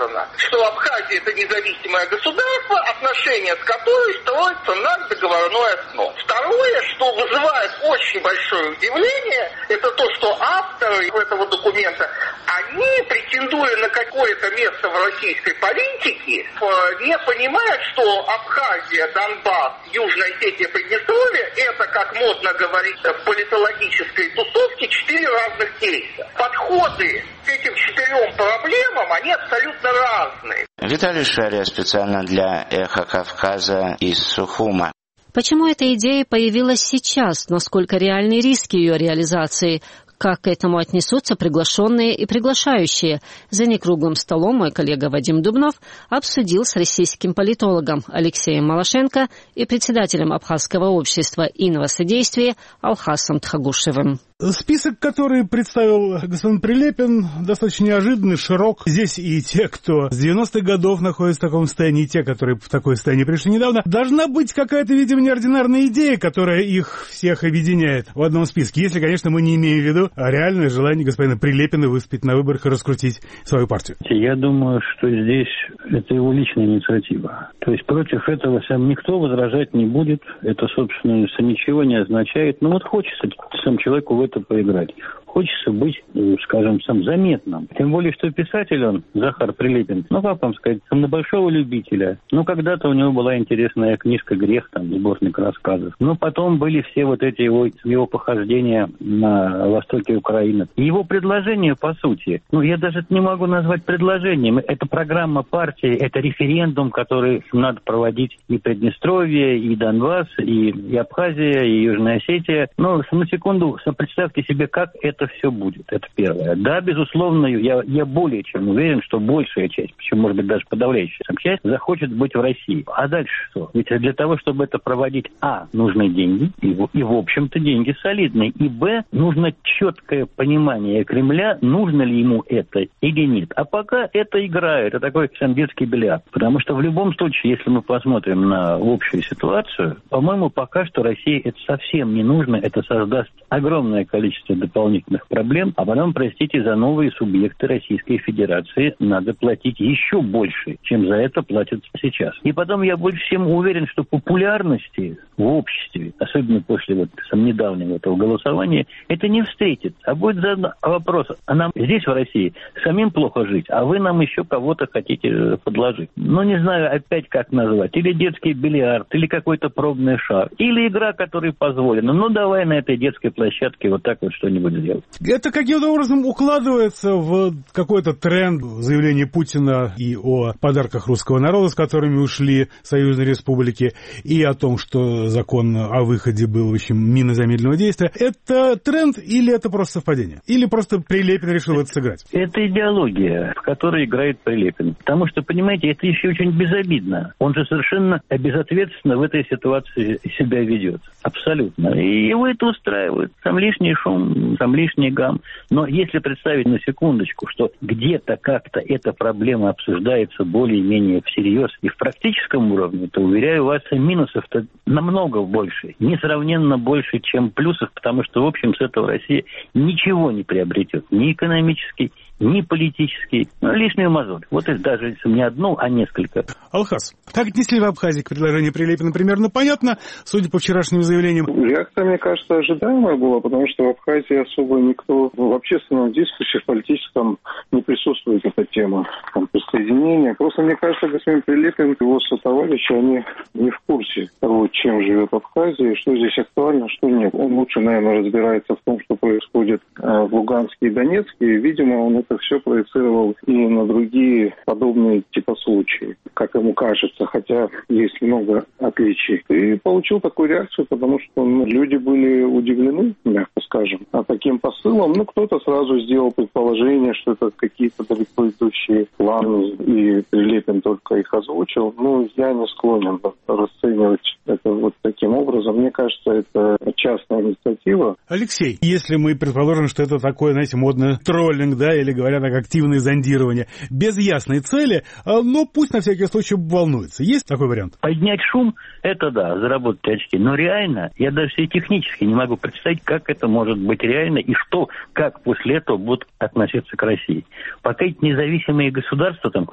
сказано, что Абхазия – это независимое государство, отношения с которой строятся на договорной основе. Второе, что вызывает очень большое удивление, это то, что авторы этого документа, они, претендуя на какое-то место в российской политике, не понимают, что Абхазия, Донбасс, Южная Осетия, Приднестровье – это, как модно говорить в политологической тусовке, четыре разных кейса. Подходы к этим четырем проблемам, они абсолютно разные. Виталий Шария специально для «Эхо Кавказа» из Сухума. Почему эта идея появилась сейчас? Насколько реальны риски ее реализации? Как к этому отнесутся приглашенные и приглашающие? За некруглым столом мой коллега Вадим Дубнов обсудил с российским политологом Алексеем Малашенко и председателем Абхазского общества инвостодействия Алхасом Тхагушевым. Список, который представил господин Прилепин, достаточно неожиданный, широк. Здесь и те, кто с девяностых годов находится в таком состоянии, и те, которые в такое состояние пришли недавно. Должна быть какая-то, видимо, неординарная идея, которая их всех объединяет в одном списке. Если, конечно, мы не имеем в виду реальное желание господина Прилепина выступить на выборах и раскрутить свою партию. Я думаю, что здесь это его личная инициатива. То есть против этого сам никто возражать не будет. Это, собственно, ничего не означает. Ну вот хочется сам человеку в это поиграть. Хочется быть, скажем, сам заметным. Тем более, что писатель он, Захар Прилепин, ну, как вам сказать, на большого любителя. Ну, когда-то у него была интересная книжка «Грех», там, сборник рассказов. Но потом были все вот эти его, его похождения на востоке Украины. И его предложение, по сути, ну, я даже не могу назвать предложением. Это программа партии, это референдум, который надо проводить и Приднестровье, и Донбасс, и, и Абхазия, и Южная Осетия. Но, на секунду, представьте себе, как это все будет. Это первое. Да, безусловно, я, я более чем уверен, что большая часть, причем, может быть, даже подавляющая часть, захочет быть в России. А дальше что? Ведь для того, чтобы это проводить, а, нужны деньги, и, и в общем-то, деньги солидные, и, б, нужно четкое понимание Кремля, нужно ли ему это или нет. А пока это игра, это такой сам детский бильярд. Потому что в любом случае, если мы посмотрим на общую ситуацию, по-моему, пока что России это совсем не нужно, это создаст огромное количество дополнительных проблем, а потом, простите, за новые субъекты Российской Федерации надо платить еще больше, чем за это платят сейчас. И потом я больше всем уверен, что популярности в обществе, особенно после вот сам недавнего этого голосования, это не встретит. А будет задан вопрос, а нам здесь, в России, самим плохо жить, а вы нам еще кого-то хотите подложить. Ну, не знаю опять как назвать. Или детский бильярд, или какой-то пробный шар, или игра, которая позволена. Ну, давай на этой детской площадке вот так вот что-нибудь сделать. Это каким-то образом укладывается в какой-то тренд заявления Путина и о подарках русского народа, с которыми ушли союзные республики, и о том, что закон о выходе был, в общем, миной замедленного действия. Это тренд или это просто совпадение? Или просто Прилепин решил это сыграть? Это идеология, в которой играет Прилепин. Потому что, понимаете, это еще очень безобидно. Он же совершенно безответственно в этой ситуации себя ведет. Абсолютно. И его это устраивает. Там лишний шум, там лишний гам. Но если представить на секундочку, что где-то как-то эта проблема обсуждается более-менее всерьез и в практическом уровне, то, уверяю вас, минусов-то намного больше. Несравненно больше, чем плюсов, потому что, в общем, с этого Россия ничего не приобретет. Ни экономически, ни политический, ну, лишнюю мозоль. Вот и даже не одну, а несколько. Алхас, как отнесли в Абхазии к предложению Прилепина? Примерно понятно, судя по вчерашним заявлениям? Реакция, мне кажется, ожидаемая была, потому что в Абхазии особо никто в общественном дискурсе, в политическом не присутствует эта тема там, присоединения. Просто, мне кажется, господин Прилепин и его сотоварищи, они не в курсе того, чем живет Абхазия, что здесь актуально, что нет. Он лучше, наверное, разбирается в том, что происходит в Луганске и Донецке, и, видимо, он это все проецировал и на другие подобные типа случаи, как ему кажется, хотя есть много отличий. И получил такую реакцию, потому что ну, люди были удивлены, мягко скажем, а таким посылом. Ну, кто-то сразу сделал предположение, что это какие-то далеко идущие планы, и Прилепин только их озвучил. Ну, я не склонен расценивать это вот таким образом. Мне кажется, это частная инициатива. Алексей, если мы предположим, что это такой, знаете, модный троллинг, да, или говоря так, активное зондирование, без ясной цели, но пусть на всякий случай волнуется. Есть такой вариант? Поднять шум, это да, заработать очки. Но реально, я даже и технически не могу представить, как это может быть реально и что, как после этого будут относиться к России. Пока эти независимые государства, там,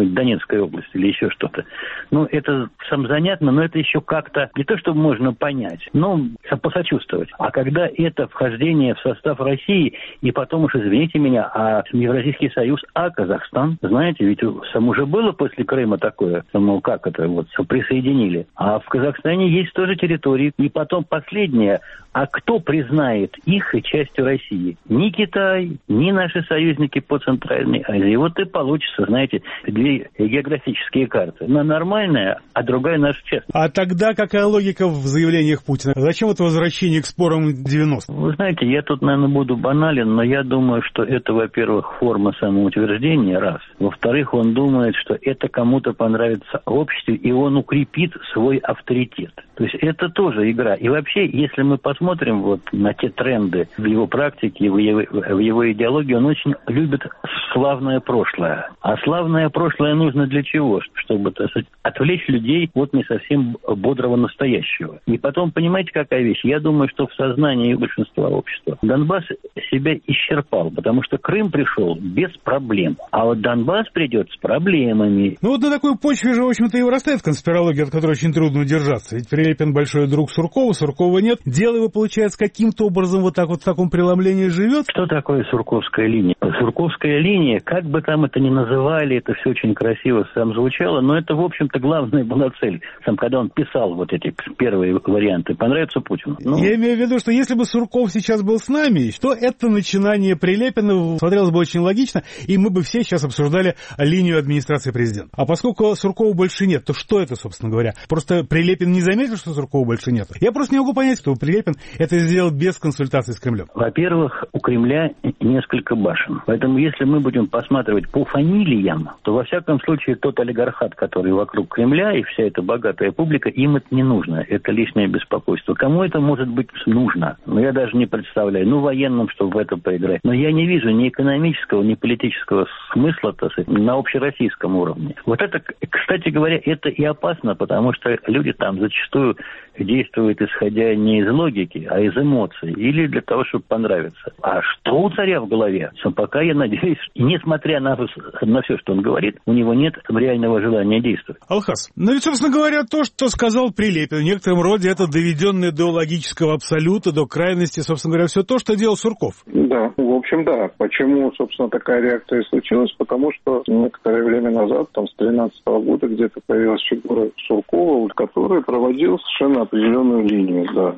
какой-нибудь Донецкой области или еще что-то. Ну, это самозанятно, но это еще как-то не то, что можно понять, но посочувствовать. А когда это вхождение в состав России, и потом уж, извините меня, а Евразийский Союз, а Казахстан, знаете, ведь само уже было после Крыма такое, ну, как это, вот, присоединили. А в Казахстане есть тоже территории. И потом последнее, а кто признает их частью России? Ни Китай, ни наши союзники по Центральной Азии. Вот и получится, знаете, две географические карты. Одна нормальная, а другая наша часть. А тогда какая логика в заявлениях Путина? Зачем это возвращение к спорам девяностых? Вы знаете, я тут, наверное, буду банален, но я думаю, что это, во-первых, форма самоутверждения, раз. Во-вторых, он думает, что это кому-то понравится обществу, и он укрепит свой авторитет. То есть это тоже игра. И вообще, если мы посмотрим вот на те тренды в его практике, в его, в его идеологии, он очень любит славное прошлое. А славное прошлое нужно для чего? Чтобы, так сказать, отвлечь людей от не совсем бодрого настоящего. И потом, понимаете, какая вещь? Я думаю, что в сознании большинства общества Донбасс себя исчерпал, потому что Крым пришел без проблем. А вот Донбасс придет с проблемами. Ну вот на такой почве же, в общем-то, и вырастает конспирология, от которой очень трудно удержаться. Ведь Прилепин большой друг Суркова, Суркова нет. Дело его, получается, каким-то образом вот так вот в таком преломлении живет. Что такое Сурковская линия? Сурковская линия, как бы там это ни называли, это все очень красиво сам звучало, но это, в общем-то, главная была цель. Сам, когда он писал вот эти первые варианты, понравится Путину. Ну... Я имею в виду, что если бы Сурков сейчас был с нами, то это начинание Прилепина смотрелось бы очень логично, и мы бы все сейчас обсуждали линию администрации президента. А поскольку Суркова больше нет, то что это, собственно говоря? Просто Прилепин не заметил, что Суркова больше нет. Я просто не могу понять, что Прилепин это сделал без консультации с Кремлем. Во-первых, у Кремля несколько башен. Поэтому если мы будем посматривать по фамилиям, то во всяком случае тот олигархат, который вокруг Кремля и вся эта богатая публика, им это не нужно. Это лишнее беспокойство. Кому это может быть нужно? Ну, я даже не представляю. Ну, военным, чтобы в это поиграть. Но я не вижу ни экономического, ни политического смысла, так сказать, на общероссийском уровне. Вот это, кстати говоря, это и опасно, потому что люди там зачастую действуют исходя не из логики, а из эмоций. Или для того, чтобы понравиться. А что у царя в голове? Пока, я надеюсь, несмотря на, на все, что он говорит, у него нет реального желания действовать. Алхас, ну ведь, собственно говоря, то, что сказал Прилепин, в некотором роде это доведенное до логического абсолюта, до крайности, собственно говоря, все то, что делал Сурков. Да, в общем, да. Почему, собственно, такая реакция и случилась? Потому что некоторое время назад, там, с две тысячи тринадцатого года, где-то появилась фигура Суркова, который проводил совершенно определенную линию, да.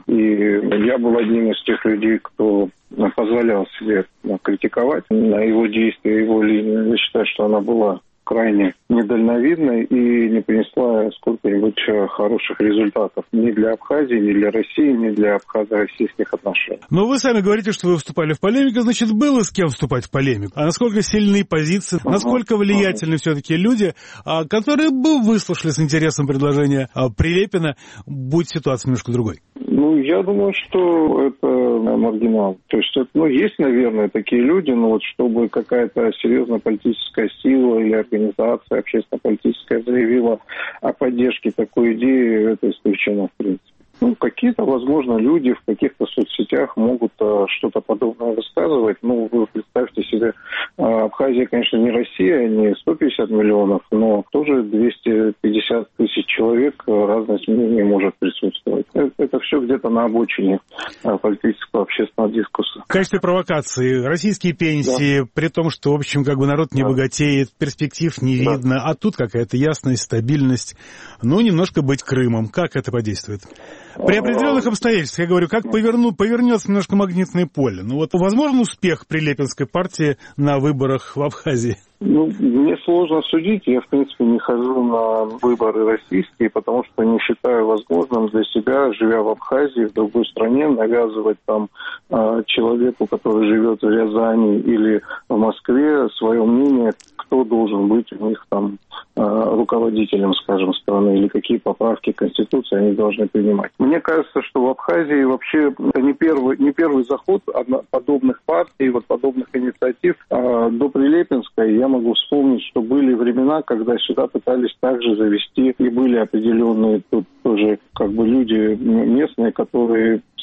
И я был одним из тех людей, кто позволял себе критиковать на его действия, его линию. Я считаю, что она была крайне недальновидной и не принесла сколько-нибудь хороших результатов ни для Абхазии, ни для России, ни для абхазо-российских отношений. Но вы сами говорите, что вы вступали в полемику, значит, было с кем вступать в полемику. А насколько сильны позиции, uh-huh. насколько влиятельны uh-huh. все-таки люди, которые бы выслушали с интересом предложение Прилепина, будь ситуация немножко другой? Ну, я думаю, что это маргинал. То есть, это, ну, есть, наверное, такие люди, но вот чтобы какая-то серьезная политическая сила или организация общественно-политическая заявила о поддержке такой идеи, это исключено, в принципе. Ну, какие-то, возможно, люди в каких-то соцсетях могут а, что-то подобное высказывать. Ну, вы представьте себе, а, Абхазия, конечно, не Россия, не сто пятьдесят миллионов, но тоже двести пятьдесят тысяч человек разность мнений может присутствовать. Это, это все где-то на обочине а, политического общественного дискурса. В качестве провокации российские пенсии, да. при том, что, в общем, как бы народ не да. богатеет, перспектив не да. видно, а тут какая-то ясность, стабильность. Ну, немножко быть Крымом. Как это подействует? При определенных обстоятельствах, я говорю, как поверну, повернется немножко магнитное поле. Ну вот возможен успех Прилепинской партии на выборах в Абхазии? Ну, мне сложно судить. Я, в принципе, не хожу на выборы российские, потому что не считаю возможным для себя, живя в Абхазии, в другой стране, навязывать там э, человеку, который живет в Рязани или в Москве, свое мнение, кто должен быть у них там э, руководителем, скажем, страны, или какие поправки Конституции они должны принимать. Мне кажется, что в Абхазии вообще это не первый, не первый заход подобных партий, вот подобных инициатив. А до Прилепинской я могу вспомнить, что были времена, когда сюда пытались также завести, и были определенные тут тоже как бы люди местные, которые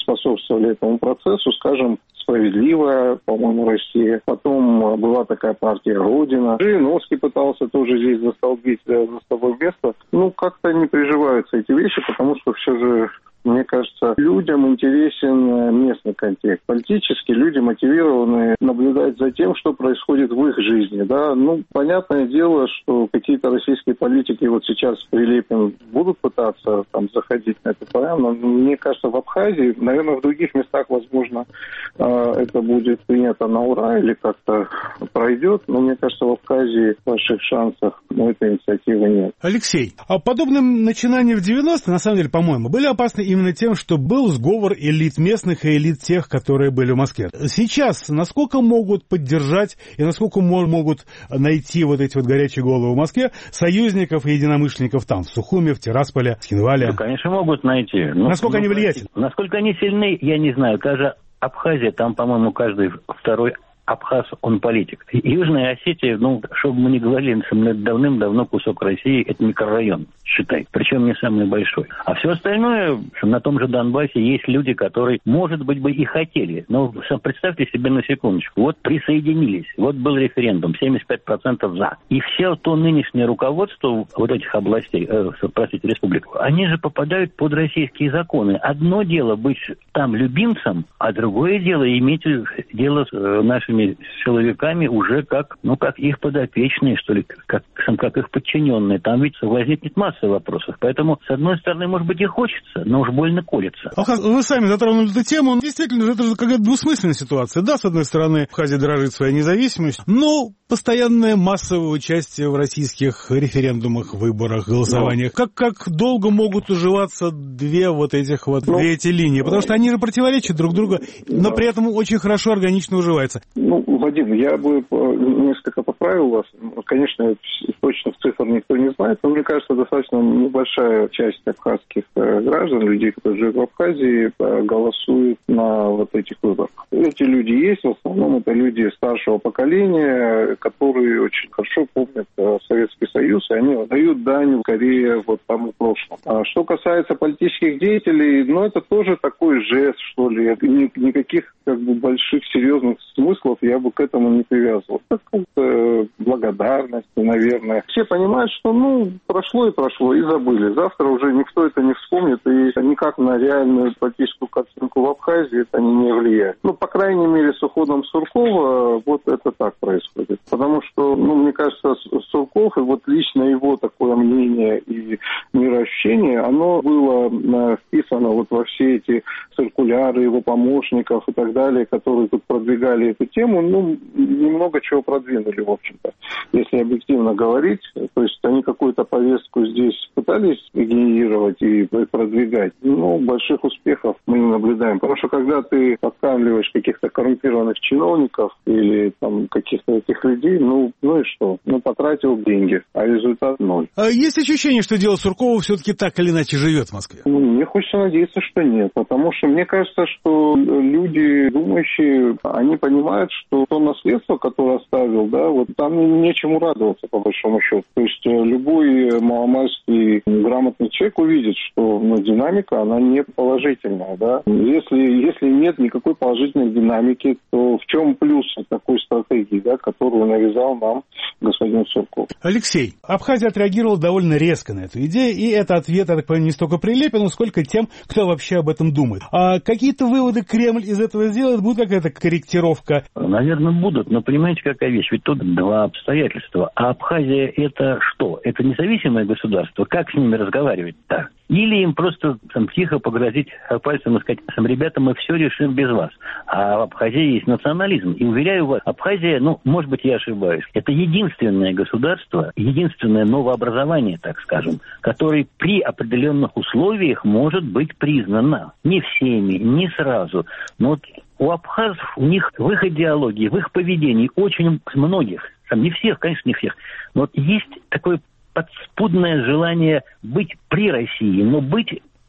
способствовали этому процессу, скажем, «Справедливая», по-моему, Россия. Потом была такая партия «Родина». Жириновский пытался тоже здесь застолбить за собой место. Ну, как-то не приживаются эти вещи, потому что все же... Мне кажется, людям интересен местный контекст. Политически люди мотивированы наблюдать за тем, что происходит в их жизни. Да? Ну, понятное дело, что какие-то российские политики вот сейчас Прилепин будут пытаться там заходить на это программу. Но мне кажется, в Абхазии, наверное, в других местах, возможно, это будет принято на ура или как-то пройдет. Но мне кажется, в Абхазии больших шансов на этой инициативы нет. Алексей, а подобным начинаниям в девяностые, на самом деле, по-моему, были опасны именно тем, что был сговор элит местных и элит тех, которые были в Москве. Сейчас насколько могут поддержать и насколько могут найти вот эти вот горячие головы в Москве союзников и единомышленников там, в Сухуме, в Тирасполе, в Хинвале? Ну, конечно, могут найти. Но, насколько ну, они влиятельны? Насколько они сильны, я не знаю. Даже Абхазия, там, по-моему, каждый второй абхаз, он политик. Южная Осетия, ну, чтобы мы не говорили, давным-давно кусок России, это микрорайон, считай. Причем не самый большой. А все остальное, на том же Донбассе есть люди, которые, может быть, бы и хотели. Но представьте себе на секундочку. Вот присоединились, вот был референдум, семьдесят пять процентов за. И все то нынешнее руководство вот этих областей, э, простите, республик, они же попадают под российские законы. Одно дело быть там любимцем, а другое дело иметь дело с э, нашими силовиками уже как, ну, как их подопечные, что ли, как, как их подчиненные. Там ведь возникнет масса вопросов. Поэтому, с одной стороны, может быть, и хочется, но уж больно колется. Алхаз, вы сами затронули эту тему. Действительно, это же какая-то двусмысленная ситуация. Да, с одной стороны, Абхазия дорожит своей независимостью, но постоянное массовое участие в российских референдумах, выборах, голосованиях. Как, как долго могут уживаться две вот этих вот, ну, две эти линии? Потому что они же противоречат друг другу, но при этом очень хорошо, органично уживаются. Ну, Вадим, я бы несколько поправил вас. Конечно, точных цифр никто не знает, но мне кажется, достаточно небольшая часть абхазских граждан, людей, которые живут в Абхазии, голосуют на вот этих выборах. Эти люди есть, в основном это люди старшего поколения, которые очень хорошо помнят Советский Союз, и они дают дань скорее вот тому прошлому. А что касается политических деятелей, ну, это тоже такой жест, что ли. Никаких как бы больших серьезных смыслов я бы к этому не привязывал. Какую-то благодарность, наверное. Все понимают, что, ну, прошло и прошло, и забыли. Завтра уже никто это не вспомнит, и никак на реальную политическую картинку в Абхазии это не влияет. Ну, по крайней мере, с уходом Суркова вот это так происходит. Потому что, ну, мне кажется, Сурков, и вот лично его такое мнение и мироощущение, оно было вписано вот во все эти циркуляры его помощников и так далее, которые тут продвигали эту тему, ну, немного чего продвинули, в общем-то. Если объективно говорить, то есть они какую-то повестку здесь пытались генерировать и продвигать, но больших успехов мы не наблюдаем. Потому что когда ты подкармливаешь каких-то коррумпированных чиновников или там каких-то этих людей, ну, ну и что? Ну, потратил деньги, а результат ноль. А есть ощущение, что дело Суркова все-таки так или иначе живет в Москве? Ну, мне хочется надеяться, что нет. Потому что мне кажется, что люди, думающие, они понимают, что то наследство, которое оставил, да, вот там нечему радоваться, по большому счету. То есть любой маломальский грамотный человек увидит, что, ну, динамика, она не положительная, да. Если, если нет никакой положительной динамики, то в чем плюс такой стратегии, да, которую навязал нам господин Сурков? Алексей, Абхазия отреагировала довольно резко на эту идею, и это ответ, я так понимаю, не столько Прилепину, сколько тем, кто вообще об этом думает. А какие-то выводы Кремль из этого сделает? Будет какая-то корректировка? Наверное, будут, но понимаете, какая вещь? Ведь тут два обстоятельства. А Абхазия это что? Это независимое государство? Как с ними разговаривать-то? Или им просто там, тихо погрозить пальцем и сказать: ребята, мы все решим без вас. А в Абхазии есть национализм. И уверяю вас, Абхазия, ну, может быть, я ошибаюсь, это единственное государство, единственное новообразование, так скажем, которое при определенных условиях может быть признано. Не всеми, не сразу. Но вот у абхазов, у них в их идеологии, в их поведении очень многих, там не всех, конечно, не всех, но вот есть такое подспудное желание быть при России, но быть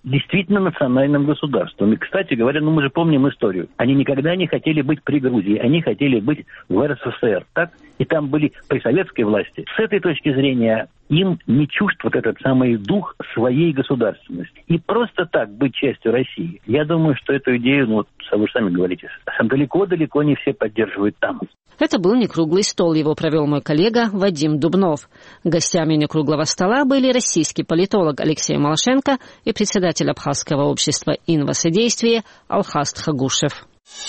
действительно национальным государством. И, кстати говоря, ну мы же помним историю. Они никогда не хотели быть при Грузии, они хотели быть в эр эс эс эр, так? И там были при советской власти. С этой точки зрения им не чужд вот этот самый дух своей государственности. И просто так быть частью России. Я думаю, что эту идею, ну вот вы сами говорите, далеко-далеко не все поддерживают там. Это был некруглый стол, его провел мой коллега Вадим Дубнов. Гостями некруглого стола были российский политолог Алексей Малашенко и председатель Абхазского общества инвосодействия Алхаст Хагушев.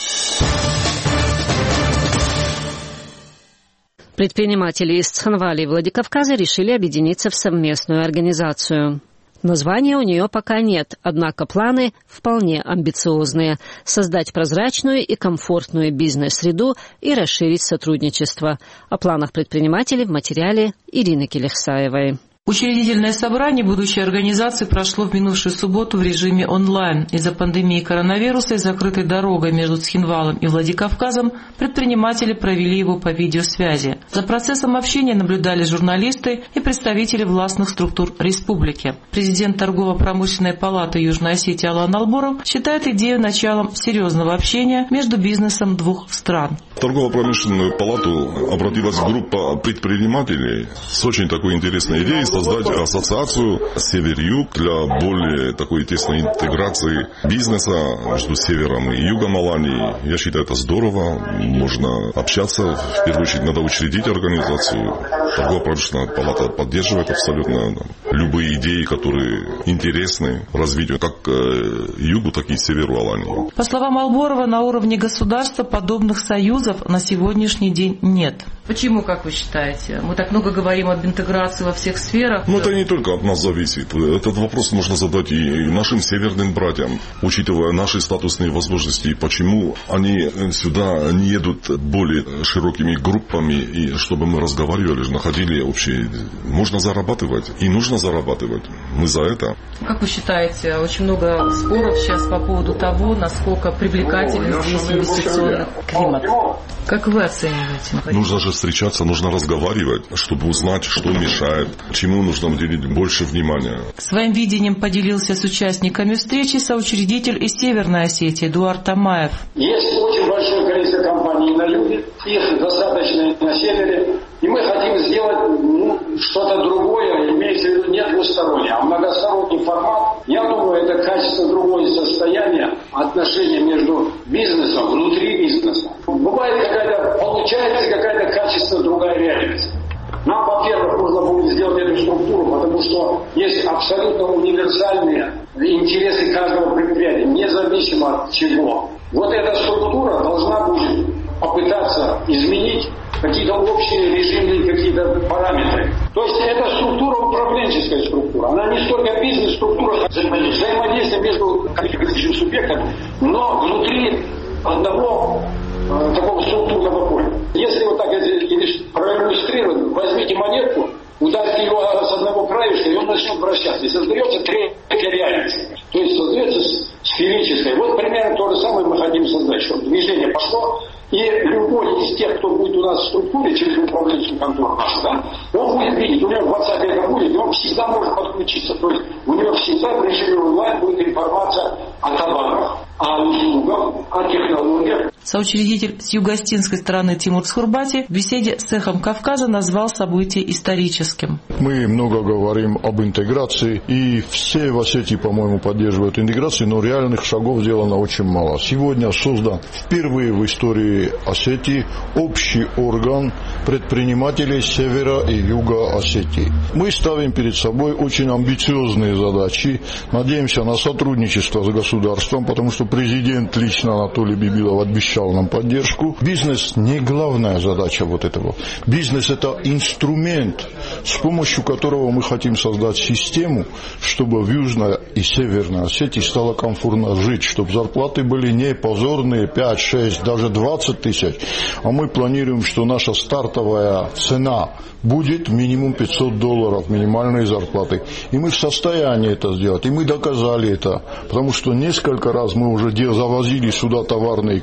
Предприниматели из Цхинвали и Владикавказа решили объединиться в совместную организацию. Названия у нее пока нет, однако планы вполне амбициозные – создать прозрачную и комфортную бизнес-среду и расширить сотрудничество. О планах предпринимателей в материале Ирины Келехсаевой. Учредительное собрание будущей организации прошло в минувшую субботу в режиме онлайн. Из-за пандемии коронавируса и закрытой дорогой между Цхинвалом и Владикавказом предприниматели провели его по видеосвязи. За процессом общения наблюдали журналисты и представители властных структур республики. Президент торгово-промышленной палаты Южной Осетии Алан Алборов считает идею началом серьезного общения между бизнесом двух стран. В торгово-промышленную палату обратилась группа предпринимателей с очень такой интересной идеей создать ассоциацию «Север-Юг» для более такой тесной интеграции бизнеса между севером и югом Алании. Я считаю, это здорово. Можно общаться. В первую очередь надо учредить организацию. Торгово-промышленная палата поддерживает абсолютно любые идеи, которые интересны развитию как югу, так и северу Алании. По словам Алборова, на уровне государства подобных союзов на сегодняшний день нет. Почему, как вы считаете? Мы так много говорим об интеграции во всех сферах. Ну, это не только от нас зависит. Этот вопрос можно задать и нашим северным братьям, учитывая наши статусные возможности. Почему они сюда не едут более широкими группами, и чтобы мы разговаривали, находили общие... Можно зарабатывать, и нужно зарабатывать. Мы за это. Как вы считаете, очень много споров сейчас по поводу того, насколько привлекателен здесь инвестиционный климат. Как вы оцениваете? Нужно же встречаться, нужно разговаривать, чтобы узнать, что мешает, чему нужно уделить больше внимания. Своим видением поделился с участниками встречи соучредитель из Северной Осетии Эдуард Тамаев. Есть очень большое количество компаний на юге, их достаточно на севере, и мы хотим сделать ну, что-то другое, имеется в виду не двустороннее, а многосторонний формат. Я думаю, это качество другое состояние отношения между бизнесом, внутри бизнеса. Бывает какая-то, получается какая-то качество другая реальность. Нам, во-первых, нужно будет сделать эту структуру, потому что есть абсолютно универсальные интересы каждого предприятия, независимо от чего. Вот эта структура должна будет попытаться изменить какие-то общие режимные какие-то параметры. То есть это структура, управленческая структура. Она не столько бизнес-структура, взаимодействие между какими-то субъектами, но внутри одного э, такого структурного поля. Если вот так проиллюстрировать, возьмите монетку, ударьте его с одного краешка, и он начнет вращаться. И создается третья реальность. То есть создается сферическая. Вот примерно то же самое мы хотим создать, чтобы движение пошло. И любой из тех, кто будет у нас в структуре, через управленческую контору нашу, да, он будет видеть, у него в WhatsApp это будет, и он всегда может подключиться. То есть у него всегда в режиме онлайн будет информация о товарах, о услугах, о технологиях. Соучредитель с юго-остинской стороны Тимур Цхурбати в беседе с «Эхом Кавказа» назвал событие историческим. Мы много говорим об интеграции, и все в Осетии, по-моему, поддерживают интеграцию, но реальных шагов сделано очень мало. Сегодня создан впервые в истории Осетии общий орган предпринимателей севера и юга Осетии. Мы ставим перед собой очень амбициозные задачи, надеемся на сотрудничество с государством, потому что президент лично Анатолий Бибилов обещал нам поддержку. Бизнес не главная задача вот этого. Бизнес — это инструмент, с помощью которого мы хотим создать систему, чтобы в Южной и Северной Осетии стало комфортно жить, чтобы зарплаты были не позорные пять, шесть, даже двадцать тысяч, а мы планируем, что наша стартовая цена будет минимум пятьсот долларов минимальной зарплаты. И мы в состоянии это сделать. И мы доказали это, потому что несколько раз мы уже завозили сюда товарные кредиты,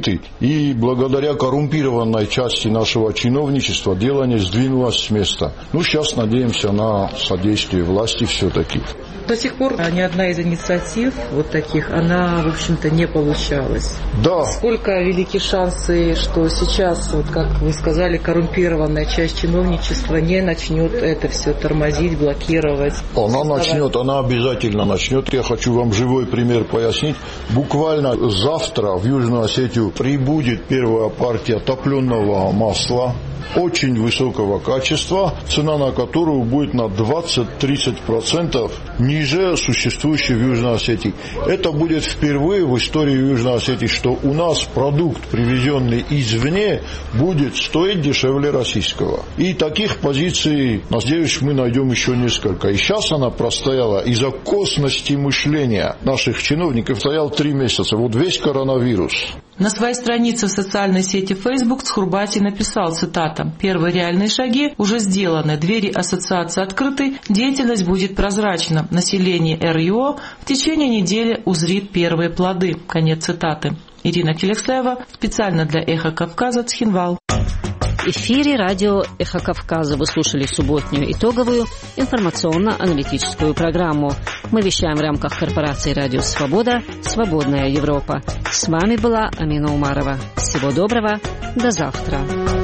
открыты. И благодаря коррумпированной части нашего чиновничества дело не сдвинулось с места. Ну, сейчас надеемся на содействие власти все-таки. До сих пор ни одна из инициатив вот таких, она, в общем-то, не получалась. Да. Сколько велики шансы, что сейчас, вот как вы сказали, коррумпированная часть чиновничества не начнет это все тормозить, блокировать? Она начнет, она обязательно начнет. Я хочу вам живой пример пояснить. Буквально завтра в Южную Осетию прибудет первая партия топленого масла очень высокого качества, цена на которую будет на двадцать-тридцать процентов ниже существующей в Южной Осетии. Это будет впервые в истории Южной Осетии, что у нас продукт, привезенный извне, будет стоить дешевле российского. И таких позиций, надеюсь, мы найдем еще несколько. И сейчас она простояла из-за косности мышления наших чиновников, стоял три месяца. Вот весь коронавирус. На своей странице в социальной сети Facebook Схурбати написал, цитата: «Первые реальные шаги уже сделаны, двери ассоциации открыты, деятельность будет прозрачна. Население эр ю о в течение недели узрит первые плоды». Конец цитаты. Ирина Келекслеева, специально для «Эхо Кавказа», Цхинвал. В эфире радио «Эхо Кавказа» вы слушали субботнюю итоговую информационно-аналитическую программу. Мы вещаем в рамках корпорации «Радио Свобода», «Свободная Европа». С вами была Амина Умарова. Всего доброго, до завтра.